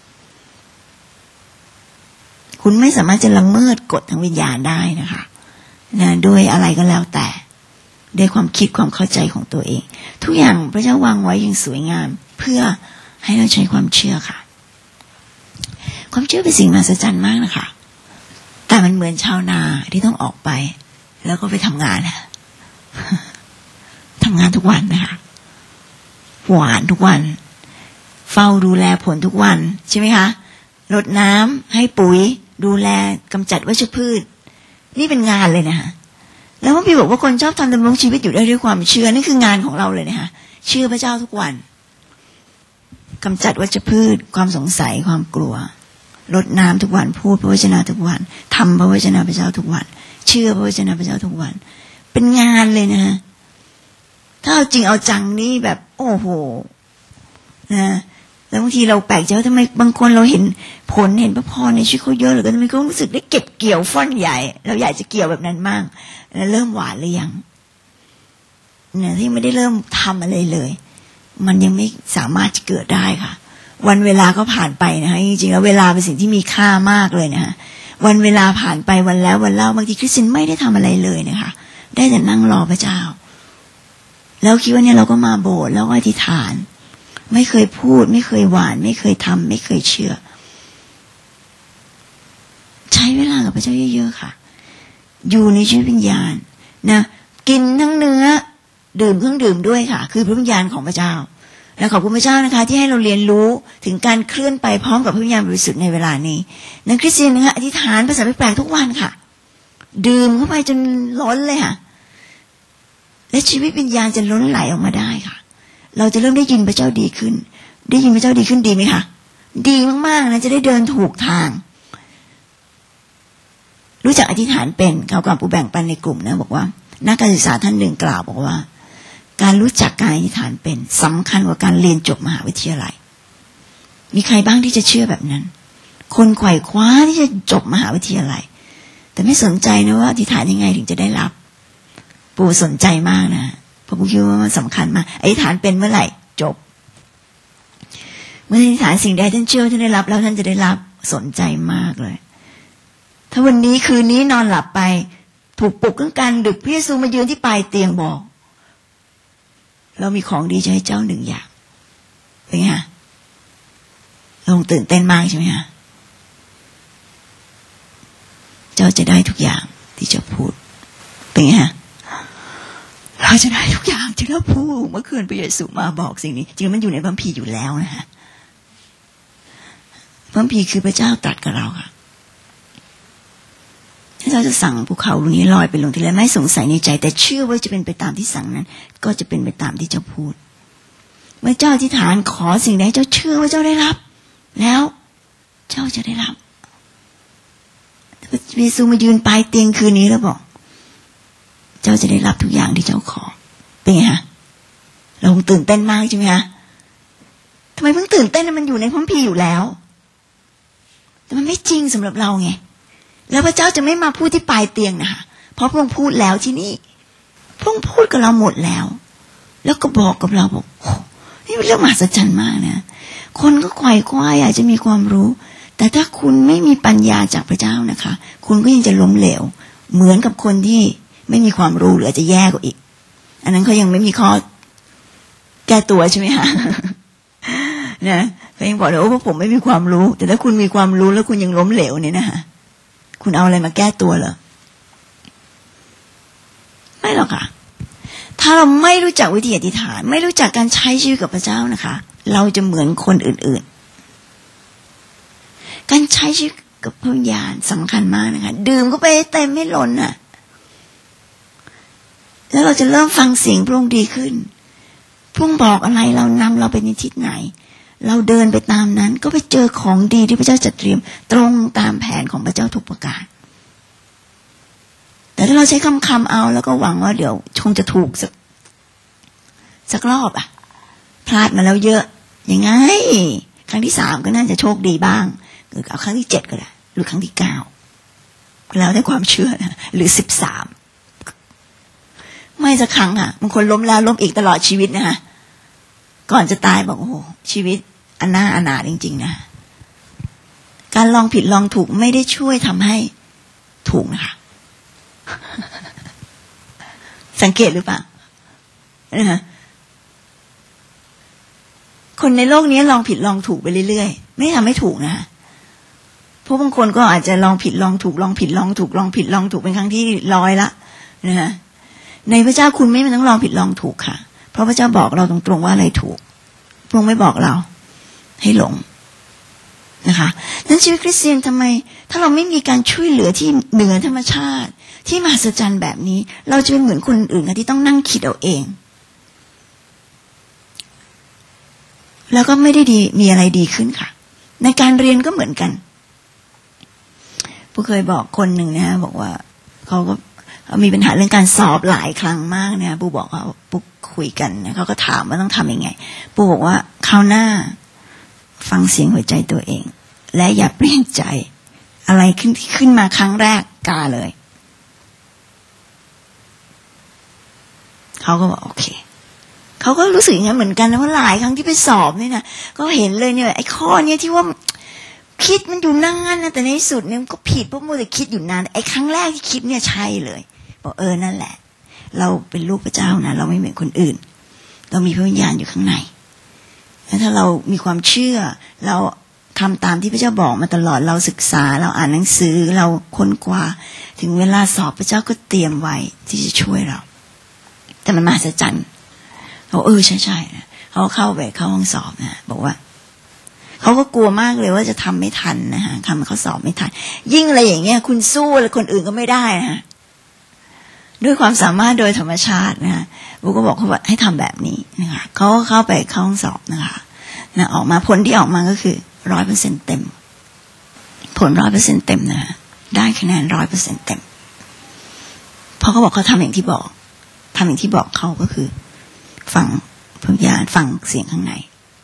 คุณไม่สามารถจะละเมิดกฎทางวิญญาณได้นะคะนะด้วยอะไรก็แล้วแต่ด้วยความคิดความเข้าใจของตัวเองทุกอย่างพระเจ้าวางไว้อย่างสวยงามเพื่อให้เราใช้ความเชื่อค่ะความเชื่อเป็นสิ่งมหัศจรรย์มากนะคะแต่มันเหมือนชาวนาที่ต้องออกไปแล้วก็ไปทำงานทำงานทุกวันนะคะหวานทุกวันเฝ้าดูแลผลทุกวันใช่ไหมคะรดน้ำให้ปุ๋ยดูแลกำจัดวัชพืชนี่เป็นงานเลยนะคะแล้วพระบิดาบอกว่าคนชอบทำดำรงชีวิตอยู่ได้ด้วยความเชื่อนี่คืองานของเราเลยนะคะเชื่อพระเจ้าทุกวันกำจัดวัชพืชความสงสัยความกลัวรดน้ำทุกวันพูดพระวจนะทุกวันทำพระวจนะพระเจ้าทุกวันเชื่อพระวจนะพระเจ้าทุกวันเป็นงานเลยนะถ้าเอาจริงเอาจังนี่แบบโอ้โหนะแล้วบางทีเราแปลกใจว่าทำไมบางคนเราเห็นผลเห็นพระพรในชีวิตเขาเยอะเหลือเกินทำไมเขารู้สึกได้เก็บเกี่ยวฟ่อนใหญ่เราอยากจะเกี่ยวแบบนั้นมากแล้วเริ่มหวานหรือยังเนี่ยที่ไม่ได้เริ่มทำอะไรเลยมันยังไม่สามารถจะเกิดได้ค่ะวันเวลาก็ผ่านไปนะคะจริงๆแล้วเวลาเป็นสิ่งที่มีค่ามากเลยนะคะวันเวลาผ่านไปวันแล้ววันเล่าบางทีคริสเตียนไม่ได้ทำอะไรเลยนะคะได้แต่นั่งรอพระเจ้าแล้วคิดว่าเนี่ยเราก็มาโบสถ์แล้วก็อธิษฐานไม่เคยพูดไม่เคยหวานไม่เคยทำไม่เคยเชื่อใช้เวลากับพระเจ้าเยอะๆค่ะอยู่ในชีวิตวิญญาณนะกินทั้งเนื้อดื่มเครื่องดื่มด้วยค่ะคือพระวิญญาณของพระเจ้าและขอบคุณพระเจ้านะคะที่ให้เราเรียนรู้ถึงการเคลื่อนไปพร้อมกับพระวิญญาณบริสุทธิ์ในเวลานี้นักคริสเตียนนะคะอธิษฐานภาษาแปลกๆทุกวันค่ะดื่มเข้าไปจนล้นเลยค่ะและชีวิตวิญญาณจะล้นไหลออกมาได้ค่ะเราจะเริ่มได้ยินพระเจ้าดีขึ้นได้ยินพระเจ้าดีขึ้นดีไหมคะดีมากๆนะจะได้เดินถูกทางรู้จักอธิษฐานเป็นเขาก่อนผู้แบ่งปันในกลุ่มนะบอกว่านักการศึกษาท่านหนึ่งกล่าวบอกว่าการรู้จักการอธิษฐานเป็นสำคัญกว่าการเรียนจบมหาวิทยาลัยมีใครบ้างที่จะเชื่อแบบนั้นคนไขว่คว้าที่จะจบมหาวิทยาลัยแต่ไม่สนใจนะว่าอธิษฐานยังไงถึงจะได้รับปู่สนใจมากนะเพราะปู่คิดว่ามันสำคัญมากอธิษฐานเป็นเมื่อไหร่จบเมื่ออธิษฐานสิ่งใดท่านเชื่อท่านได้รับแล้วท่านจะได้รับสนใจมากเลยถ้าวันนี้คืนนี้นอนหลับไปถูกปลุกกลางกันดึกพระเยซูมายืนที่ปลายเตียงบอกเรามีของดีจะให้เจ้าหนึ่งอย่างเป็นไงฮะลงตื่นเต้นมากใช่ไหมฮะเจ้าจะได้ทุกอย่างที่เจ้าพูดเป็นไงฮะเราจะได้ทุกอย่างที่เราพูดเมื่อคืนพระเยซูมาบอกสิ่งนี้จริงมันอยู่ในพระคัมภีร์อยู่แล้วนะฮะพระคัมภีร์คือพระเจ้าตรัสกับเราค่ะถ้าเราจะสั่งภูเขาลูกนี้ลอยไปลงทะเลไม่สงสัยในใจแต่เชื่อว่าจะเป็นไปตามที่สั่งนั้นก็จะเป็นไปตามที่เจ้าพูดเมื่อเจ้าอธิษฐานขอสิ่งใดเจ้าเชื่อว่าเจ้าได้รับแล้วเจ้าจะได้รับพระเยซูมายืนปลายเตียงคืนนี้แล้วบอกเจ้าจะได้รับทุกอย่างที่เจ้าขอเป็นไงฮะเราคงตื่นเต้นมากใช่ไหมฮะทำไมเพิ่งตื่นเต้นมันอยู่ในพระคัมภีร์อยู่แล้วแต่มันไม่จริงสำหรับเราไงแล้วพระเจ้าจะไม่มาพูดที่ปลายเตียงนะคะเพราะพระองค์พูดแล้วที่นี่พระองค์พูดกับเราหมดแล้วแล้วก็บอกกับเราบอกโอ้นี่เป็นเรื่องมหัศจรรย์มากนะคนก็ไขว่คว้าอยากจะมีความรู้แต่ถ้าคุณไม่มีปัญญาจากพระเจ้านะคะคุณก็ยังจะล้มเหลวเหมือนกับคนที่ไม่มีความรู้หรืออาจจะแย่กว่าอีกอันนั้นเขายังไม่มีข้อแก้ตัวใช่ไหมคะนะเขายังบอกเลยว่าผมไม่มีความรู้แต่ถ้าคุณมีความรู้แล้วคุณยังล้มเหลวเนี่ยนะคะคุณเอาอะไรมาแก้ตัวเหรอไม่หรอกค่ะถ้าเราไม่รู้จักวิธีอธิษฐานไม่รู้จักการใช้ชีวิตกับพระเจ้านะคะเราจะเหมือนคนอื่นๆการใช้ชีวิตกับพระวิญญาณสำคัญมากนะคะดื่มก็ไปเต็มไม่ล้นน่ะแล้วเราจะเริ่มฟังเสียงพระองค์ดีขึ้นพระองค์บอกอะไรเรานำเราไปในทิศไหนเราเดินไปตามนั้นก็ไปเจอของดีที่พระเจ้าจัดเตรียมตรงตามแผนของพระเจ้าทุกประการแต่ถ้าเราใช้คำคำเอาแล้วก็หวังว่าเดี๋ยวคงจะถูกสักสักรอบอ่ะพลาดมาแล้วเยอะยังไงครั้งที่สามก็น่าจะโชคดีบ้างหรือเอาครั้งที่เจ็ดก็ได้หรือครั้งที่เก้าแล้วได้ความเชื่อนะหรือสิบสามไม่สักครั้งอ่ะบางคนล้มแล้วล้มอีกตลอดชีวิตนะฮะก่อนจะตายบอกโอ้โหชีวิตอันน่าอนาถจริงๆนะการลองผิดลองถูกไม่ได้ช่วยทำให้ถูกนะคะสังเกตหรือเปล่านะคนในโลกนี้ลองผิดลองถูกไปเรื่อยๆไม่ทำให้ถูกนะพวกบางคนก็อาจจะลองผิดลองถูกลองผิดลองถูกลองผิดลองถูกเป็นครั้งที่ร้อยละนะฮะในพระเจ้าคุณไม่ต้องลองผิดลองถูกค่ะเพราะพระเจ้าบอกเราตรงๆว่าอะไรถูกพระองค์ไม่บอกเราให้หลงนะคะนั้นชีวิตคริสเตียนทำไมถ้าเราไม่มีการช่วยเหลือที่เหนือธรรมชาติที่มหัศจรรย์แบบนี้เราจะเป็นเหมือนคนอื่นๆที่ต้องนั่งคิดเอาเองแล้วก็ไม่ได้ดีมีอะไรดีขึ้นค่ะในการเรียนก็เหมือนกันผู้เคยบอกคนหนึ่งนะบอกว่าเขาก็มีปัญหาเรื่องการสอบหลายครั้งมากนะปู่บอกว่าปู่คุยกันนะเขาก็ถามว่าต้องทำยังไงปู่บอกว่าคราวหน้าฟังเสียงหัวใจตัวเองและอย่าเปลี่ยนใจอะไรขึ้นที่ขึ้นมาครั้งแรกกาเลยเขาก็บอกโอเคเขาก็รู้สึกอย่างนั้นเหมือนกันนะว่าหลายครั้งที่ไปสอบนี่นะก็เห็นเลยเนี่ยไอ้ข้อเนี้ยที่ว่าคิดมันอยู่นานนะแต่ในที่สุดเนี่ยก็ผิดเพราะมัวแต่คิดอยู่นานไอ้ครั้งแรกที่คิดเนี่ยใช่เลยบอกเออนั่นแหละเราเป็นลูกพระเจ้านะเราไม่เหมือนคนอื่นเรามีพระวิญญาณอยู่ข้างในแล้วถ้าเรามีความเชื่อเราทำตามที่พระเจ้าบอกมาตลอดเราศึกษาเราอ่านหนังสือเราค้นคว้าถึงเวลาสอบพระเจ้าก็เตรียมไว้ที่จะช่วยเราแต่มันมหัศจรรย์เขาเออใช่ใช่เขาเข้าไปเข้าห้องสอบนะบอกว่าเขาก็กลัวมากเลยว่าจะทำไม่ทันนะฮะทำเขาสอบไม่ทันยิ่งอะไรอย่างเงี้ยคุณสู้แล้วคนอื่นก็ไม่ได้นะด้วยความสามารถโดยธรรมชาตินะบุ๊กก็บอกเขาว่าให้ทำแบบนี้นะคะเขาก็เข้าไปเข้าห้องสอบนะคะนะออกมาผลที่ออกมาก็คือร้อยเปอร์เซ็นต์เต็มผลร้อยเปอร์เซ็นต์เต็มนะได้คะแนนร้อยเปอร์เซ็นต์เต็มเพราะเขาบอกเขาทำอย่างที่บอกทำอย่างที่บอกเขาก็คือฟังพระวิญญาณฟังเสียงข้างใน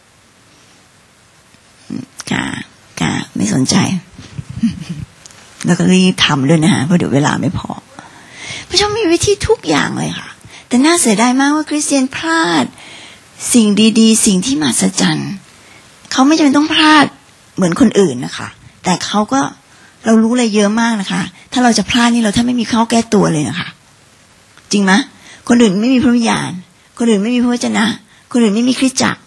กากาไม่สนใจแล้วก็รีบทำด้วยนะฮะเพราะเดี๋ยวเวลาไม่พอพระเจ้ามีวิธีทุกอย่างเลยค่ะแต่น่าเสียดายมากว่าคริสเตียนพลาดสิ่งดีๆสิ่งที่มหัศจรรย์เขาไม่จำเป็นต้องพลาดเหมือนคนอื่นนะคะแต่เขาก็เรารู้อะไรเยอะมากนะคะถ้าเราจะพลาดนี่เราถ้าไม่มีข้อแก้ตัวเลยนะคะจริงไหมคนอื่นไม่มีพระวิญญาณคนอื่นไม่มีพระวจนะคนอื่นไม่มีคริสตจักร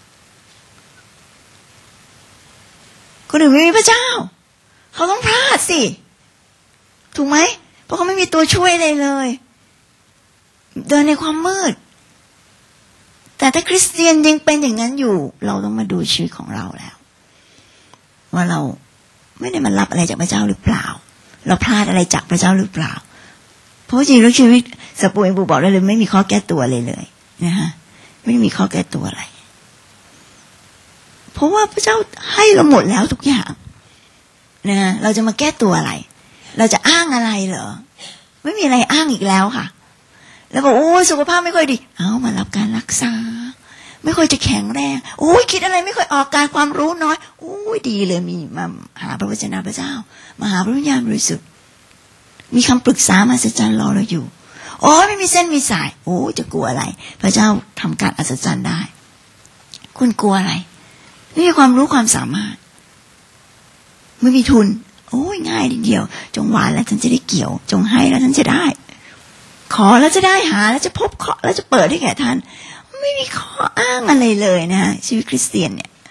คนอื่นไม่มีพระเจ้าเขาต้องพลาดสิถูกไหมเพราะเขาไม่มีตัวช่วยเลยเลยเดินในความมืดแต่ถ้าคริสเตียนยังเป็นอย่างนั้นอยู่เราต้องมาดูชีวิตของเราแล้วว่าเราไม่ได้มารับอะไรจากพระเจ้าหรือเปล่าเราพลาดอะไรจากพระเจ้าหรือเปล่าเพราะจริงแล้วชีวิตสปูเองปูบอกได้เลยไม่มีข้อแก้ตัวเลยเลยนะฮะไม่มีข้อแก้ตัวอะไรเพราะว่าพระเจ้าให้เราหมดแล้วทุกอย่างนะฮะเราจะมาแก้ตัวอะไรเราจะอ้างอะไรเหรอไม่มีอะไรอ้างอีกแล้วค่ะแล้วบอกโอ้ยสุขภาพไม่ค่อยดีเอามารับการรักษาไม่ค่อยจะแข็งแรงโอ้ยคิดอะไรไม่ค่อยออกการความรู้น้อยโอ้ยดีเลยมีมาหาพระวจนะพระเจ้ามาหาพระวิญญาณบริสุทธิ์มีคำปรึกษามาอัศจรรย์รอเราอยู่โอ้ยไม่มีเส้นมีสายโอ้ยจะกลัวอะไรพระเจ้าทำการอัศจรรย์ได้คุณกลัวอะไรไม่มีความรู้ความสามารถไม่มีทุนโอ้ยง่ายทีเดียวจงหวานแล้วฉันจะได้เกี่ยวจงให้แล้วฉันจะได้ขอแล้วจะได้หาแล้วจะพบเคาะแล้วจะเปิดให้แก่ท่านไม่มีข้ออ้างอะไรเลยนะฮะชีวิตคริสเตียนเนี่ย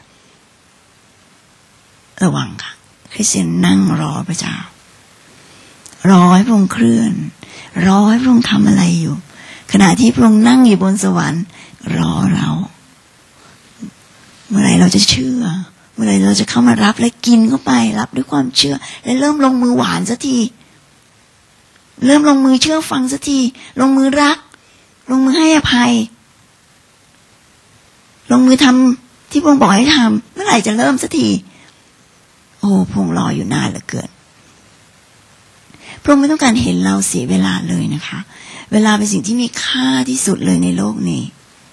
ระวังค่ะคริสเตียนนั่งรอพระเจ้ารอให้พระองค์เคลื่อนรอให้พระองค์ทำอะไรอยู่ขณะที่พระองค์นั่งอยู่บนสวรรค์รอเราเมื่อไหร่เราจะเชื่อเมื่อไหร่เราจะเข้ามารับและกินเข้าไปรับด้วยความเชื่อและเริ่มลงมือหวานสักทีเริ่มลงมือเชื่อฟังสักทีลงมือรักลงมือให้อภัยลงมือทำที่พระองค์บอกให้ทำเมื่อไหร่จะเริ่มสักทีโอ้พระองค์รออยู่นานเหลือเกินพระองค์ไม่ต้องการเห็นเราเสียเวลาเลยนะคะเวลาเป็นสิ่งที่มีค่าที่สุดเลยในโลกนี้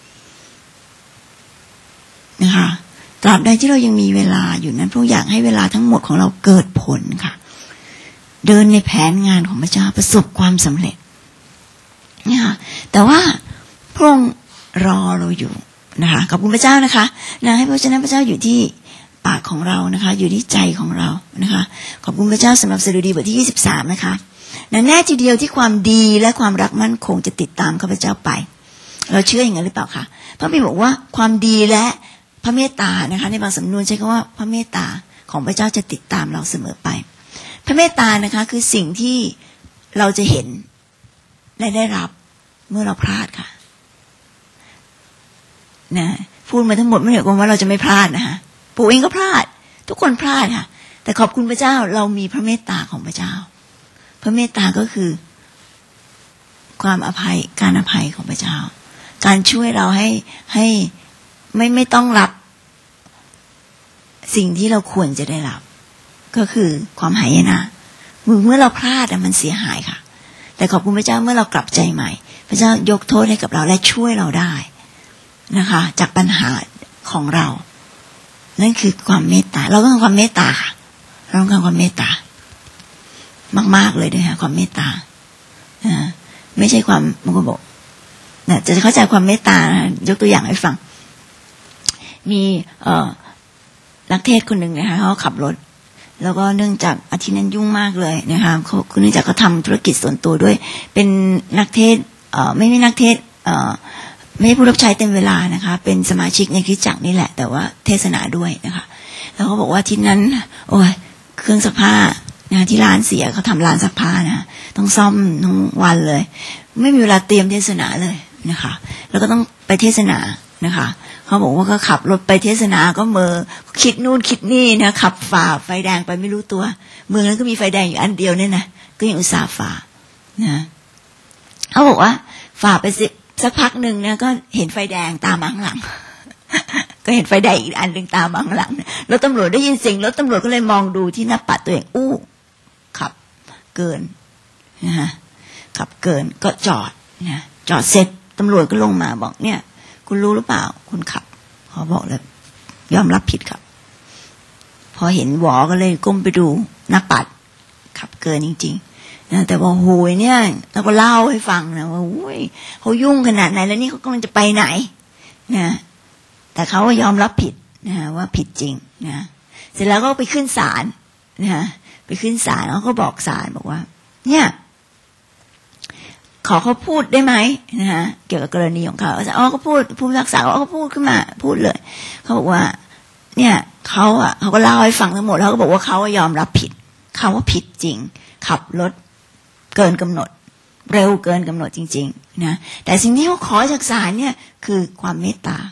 นะคะตราบใดที่เรายังมีเวลาอยู่นั้นพระองค์อยากให้เวลาทั้งหมดของเราเกิดผลค่ะเดินในแผนงานของพระเจ้าประสบความสำเร็จนะคะแต่ว่าพระองค์รอเราอยู่นะคะขอบคุณพระเจ้านะคะนะให้พระวจนะพระเจ้าอยู่ที่ปากของเรานะคะอยู่ที่ใจของเรานะคะขอบคุณพระเจ้าสำหรับสดุดีบทที่ยี่สิบสามนะคะนั่นแน่ทีเดียวที่ความดีและความรักมั่นคงจะติดตามข้าพเจ้าไปเราเชื่ออย่างนั้นหรือเปล่าคะพระบิดาบอกว่าความดีและพระเมตตานะคะในบางสำนวนใช้คำว่าพระเมตตาของพระเจ้าจะติดตามเราเสมอไปพระเมตตานะคะคือสิ่งที่เราจะเห็นและได้รับเมื่อเราพลาดค่ะนะพูดมาทั้งหมดไม่ได้หมายความว่าเราจะไม่พลาดนะคะปู่เองก็พลาดทุกคนพลาดค่ะแต่ขอบคุณพระเจ้าเรามีพระเมตตาของพระเจ้าพระเมตตาก็คือความอภัยการอภัยของพระเจ้าการช่วยเราให้ให้ไม่ไม่ต้องรับสิ่งที่เราควรจะได้รับก็คือความหายนะเมื่อเราพลาดมันเสียหายค่ะแต่ขอบคุณพระเจ้าเมื่อเรากลับใจใหม่พระเจ้ายกโทษให้กับเราและช่วยเราได้นะคะจากปัญหาของเรานั่นคือความเมตตาเราต้องการความเมตตาค่ะเราต้องการความเมตตามากๆเลยด้วยค่ะความเมตตานะไม่ใช่ความบางคนบอกนะจะเข้าใจความเมตตายกตัวอย่างให้ฟังมีเอ่อนักเทศคนหนึ่งนะคะเขาขับรถแล้วก็เนื่องจากอาทิตย์นั้นยุ่งมากเลยนะคะเขาเนื่องจากเขาทำธุรกิจส่วนตัวด้วยเป็นนักเทศเอ่อไม่ไม่นักเทศเอ่อไม่ผู้รับใช้เต็มเวลานะคะเป็นสมาชิกในคริสตจักรนี่แหละแต่ว่าเทศนาด้วยนะคะแล้วเขาบอกว่าที่นั้นโอ้ยเครื่องซักผ้านะที่ร้านเสียเขาทำร้านซักผ้านะต้องซ่อมทั้งวันเลยไม่มีเวลาเตรียมเทศนาเลยนะคะแล้วก็ต้องไปเทศนานะคะเขาบอกว่าก็ขับรถไปเทศนาก็เมอคิดนู่นคิดนี่นะขับฝ่าไฟแดงไปไม่รู้ตัวเมืองนั้นก็มีไฟแดงอยู่อันเดียวเนี่ยนะก็ยังอุตส่าห์ฝ่านะเขาบอกว่าฝ่าไปสิสักพักหนึ่งเนี่ยก็เห็นไฟแดงตามมาข้างหลัง ก็เห็นไฟแดงอีกอันหนึ่งตามมาข้างหลังรถตำรวจได้ยินเสียงรถตำรวจก็เลยมองดูที่หน้าปัดตัวเองอู้ขับเกินนะฮะขับเกินก็จอดนะจอดเสร็จตำรวจก็ลงมาบอกเนี่ยคุณรู้หรือเปล่าคุณขับเขาบอกเลยยอมรับผิดครับพอเห็นหวอก็เลยก้มไปดูนักปัดขับเกินจริงๆนะแต่ว่าโหยเนี่ยเราก็เล่าให้ฟังนะว่าโอ้ยเขายุ่งขนาดไหนแล้วนี่เขากำลังจะไปไหนนะแต่เขาก็ยอมรับผิดนะว่าผิดจริงนะเสร็จแล้วก็ไปขึ้นศาลนะไปขึ้นศาลแล้วก็บอกศาลบอกว่าเนี่ยขอเขาพูดได้ไหมนะฮะเกี่ยวกับกรณีของเขาอ๋อก็พูดผู้พิพากษาเขาก็พูดขึ้นมาพูดเลยเขาบอกว่าเนี่ยเขาอ่ะเขาก็เล่าให้ฟังทั้งหมดแล้วก็บอกว่าเขายอมรับผิดเขาว่าผิดจริงขับรถเกินกำหนดเร็วเกินกำหนดจริงๆนะแต่สิ่งที่เขาขอจากศาลเนี่ยคือความเมตตา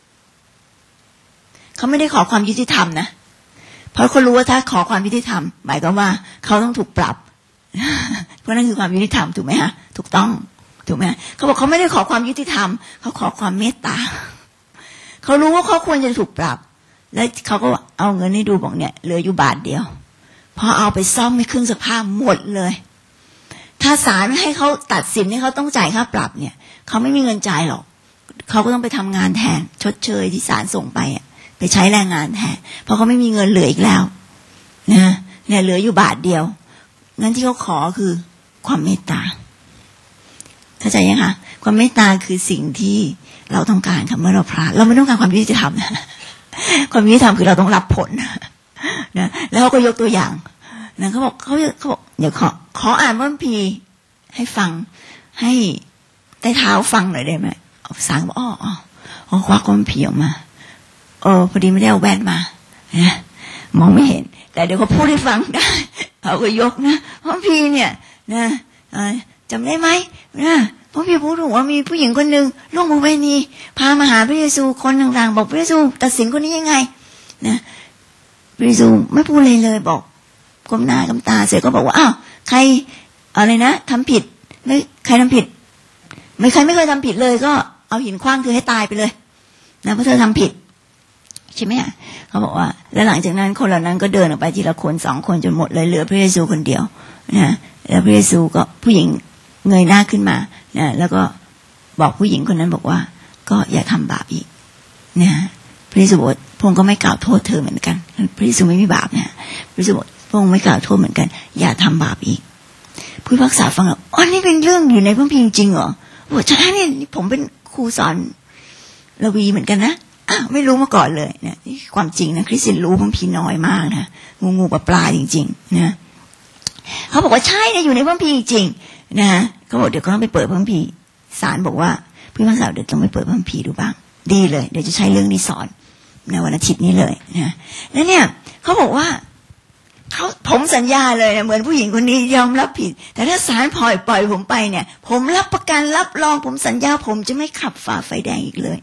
เขาไม่ได้ขอความยุติธรรมนะเพราะเขารู้ว่าถ้าขอความยุติธรรมหมายความว่าเขาต้องถูกปรับเพราะนั่นคือความยุติธรรมถูกไหมฮะถูกต้องถูกไหมเขาบอกเขาไม่ได้ขอความยุติธรรมเขาขอความเมตตาเขารู้ว่าเขาควรจะถูกปรับแล้วเขาก็เอาเงินให้ดูบอกเนี่ยเหลืออยู่บาทเดียวพอเอาไปซ่อมไม่ครึ่งสภาพหมดเลยถ้าศาลไม่ให้เขาตัดสินให้เขาต้องจ่ายค่าปรับเนี่ยเขาไม่มีเงินจ่ายหรอกเขาก็ต้องไปทำงานแทนชดเชยที่ศาลส่งไปอ่ะไปใช้แรงงานแทนเพราะเขาไม่มีเงินเหลืออีกแล้วนะเนี่ยเหลืออยู่บาทเดียวงั้นที่เขาขอคือความเมตตาเข้าใจยังคะความเมตตาคือสิ่งที่เราต้องการค่ะเมื่อเราพลาดเราไม่ต้องการความยุติธรรมนะความยุติธรรมคือเราต้องรับผลนะแล้วเขาก็ยกตัวอย่างนะเขาบอกเขาเขาบอกเดี๋ยวขอขออ่านพระคัมภีร์ให้ฟังให้ใต้เท้าฟังหน่อยได้ไหมสางบอกอ๋ออ๋อควักพระคัมภีร์ออกมาเออพอดีไม่ได้เอาแว่นมานะมองไม่เห็นแต่เดี๋ยวเขาพูดให้ฟังได้เขาก็ยกนะพระคัมภีร์เนี่ยนะจำได้ไหมนะพระพี่พูดถึงว่ามีผู้หญิงคนหนึ่งล่วงประเวณีพามาหาพระเยซูคนต่างๆบอกพระเยซูตัดสินคนนี้ยังไงนะพระเยซูไม่พูดเลยเลยบอกก้มหน้าก้มตาเสร็จก็บอกว่าอ้าวใครอะไรนะทำผิดไม่ใครทำผิดไม่ใครไม่เคยทำผิดเลยก็เอาหินขว้างเธอให้ตายไปเลยนะเพราะเธอทำผิดใช่ไหมเขาบอกว่าแล้วหลังจากนั้นคนเหล่านั้นก็เดินออกไปทีละคนสองคนจนหมดเลยเหลือพระเยซูคนเดียวนะแล้วพระเยซูก็ผู้หญิงเงยหน้าขึ้นมานะแล้วก็บอกผู้หญิงคนนั้นบอกว่าก็อย่าทำบาปอีกนะพระเยซูบอกพระองค์ก็ไม่กล่าวโทษเธอเหมือนกันพระเยซูไม่มีบาปนะพระเยซูบอกพระองค์ไม่กล่าวโทษเหมือนกันอย่าทำบาปอีกผู้พิพากษาฟังแล้วอ๋อนี่เป็นเรื่องอยู่ในพระคัมภีร์จริงเหรอบอกใช่เนี่ยผมเป็นครูสอนระวีเหมือนกันนะอ้าวไม่รู้มาก่อนเลยเนี่ยความจริงนะคริสเตียนรู้พระคัมภีร์น้อยมากนะงูงูปลาปลาจริงๆนะเขาบอกว่าใช่เนี่ยอยู่ในพระคัมภีร์จริงนะเขาบอกเดี๋ยวก็ต้องไปเปิดพระคัมภีร์ศาลบอกว่าผู้พิพากษาเดี๋ยวต้องไปเปิดพระคัมภีร์ดูบ้างดีเลยเดี๋ยวจะใช้เรื่องนี้สอนในวันอาทิตย์นี้เลยนะแล้วเนี่ยเขาบอกว่าเขาผมสัญญาเลยนะเหมือนผู้หญิงคนนี้ยอมรับผิดแต่ถ้าศาลปล่อยปล่อยผมไปเนี่ยผมรับประกันรับรองผมสัญญาผมจะไม่ขับฝ่าไฟแดงอีกเลย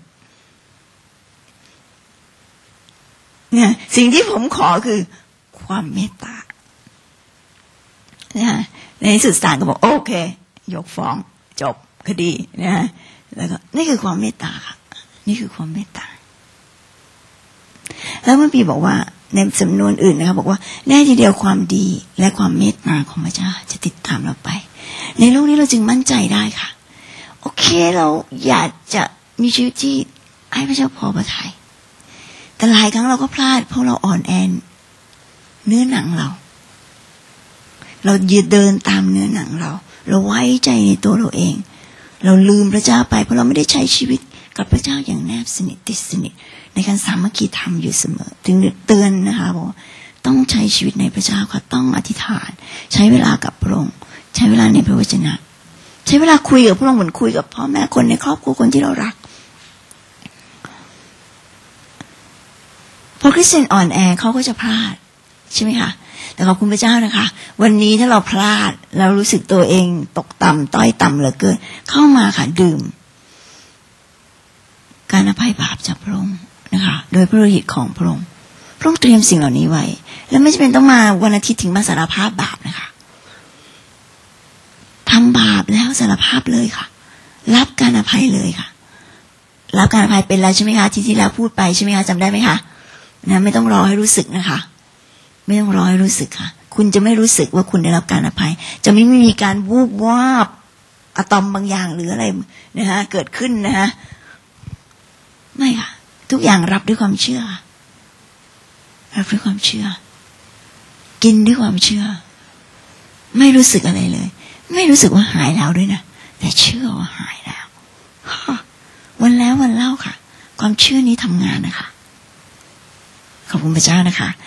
เนี่ยสิ่งที่ผมขอคือความเมตตานะในสุดศาลก็บอกโอเคยกฟ้องจบคดีนะแล้วก็นี่คือความเมตตาค่ะนี่คือความเมตตาแล้วเมื่อปีบอกว่าในสำนวนอื่นนะคะบอกว่าแน่ทีเดียวความดีและความเมตตาของพระเจ้าจะติดตามเราไปในโลกนี้เราจึงมั่นใจได้ค่ะโอเคเราอยากจะมีชีวิตที่ให้พระเจ้าพอพระทัยแต่หลายครั้งเราก็พลาดเพราะเราอ่อนแอเนื้อหนังเราเรายืดเดินตามเนื้อหนังเราเราไว้ใจในตัวเราเองเราลืมพระเจ้าไปเพราะเราไม่ได้ใช้ชีวิตกับพระเจ้าอย่างแนบสนิทติดสนิทในการสามัคคีธรรมอยู่เสมอถึงเตือนนะคะบอกต้องใช้ชีวิตในพระเจ้าค่ะต้องอธิษฐานใช้เวลากับพระองค์ใช้เวลาในพระวจนะใช้เวลาคุยกับพระองค์เหมือนคุยกับพ่อแม่คนในครอบครัวคนที่เรารักพอคริสเตียนอ่อนแอเขาก็จะพลาดใช่ไหมคะแต่ขอบคุณพระเจ้านะคะวันนี้ถ้าเราพลาดเรารู้สึกตัวเองตกต่ำต้อยต่ำเหลือเกินเข้ามาค่ะดื่มการอภัยบาปจากพระองค์นะคะโดยพระโลหิตของพระองค์พระองค์เตรียมสิ่งเหล่านี้ไว้และไม่จำเป็นต้องมาวันอาทิตย์ถึงมาสารภาพบาปนะคะทำบาปแล้วสารภาพเลยค่ะรับการอภัยเลยค่ะรับการอภัยเป็นแล้วใช่ไหมคะที่ที่แล้วพูดไปใช่ไหมคะจำได้ไหมคะนะไม่ต้องรอให้รู้สึกนะคะไม่ต้องรอให้รู้สึกค่ะคุณจะไม่รู้สึกว่าคุณได้รับการอภัยจะไม่มีการวูบวาบอะตอมบางอย่างหรืออะไรนะคะเกิดขึ้นนะคะไม่ค่ะทุกอย่างรับด้วยความเชื่อรับด้วยความเชื่อกินด้วยความเชื่อไม่รู้สึกอะไรเลยไม่รู้สึกว่าหายแล้วด้วยนะแต่เชื่อว่าหายแล้ววันแล้ววันเล่าค่ะความเชื่อนี้ทำงานนะคะขอบคุณพระเจ้านะคะ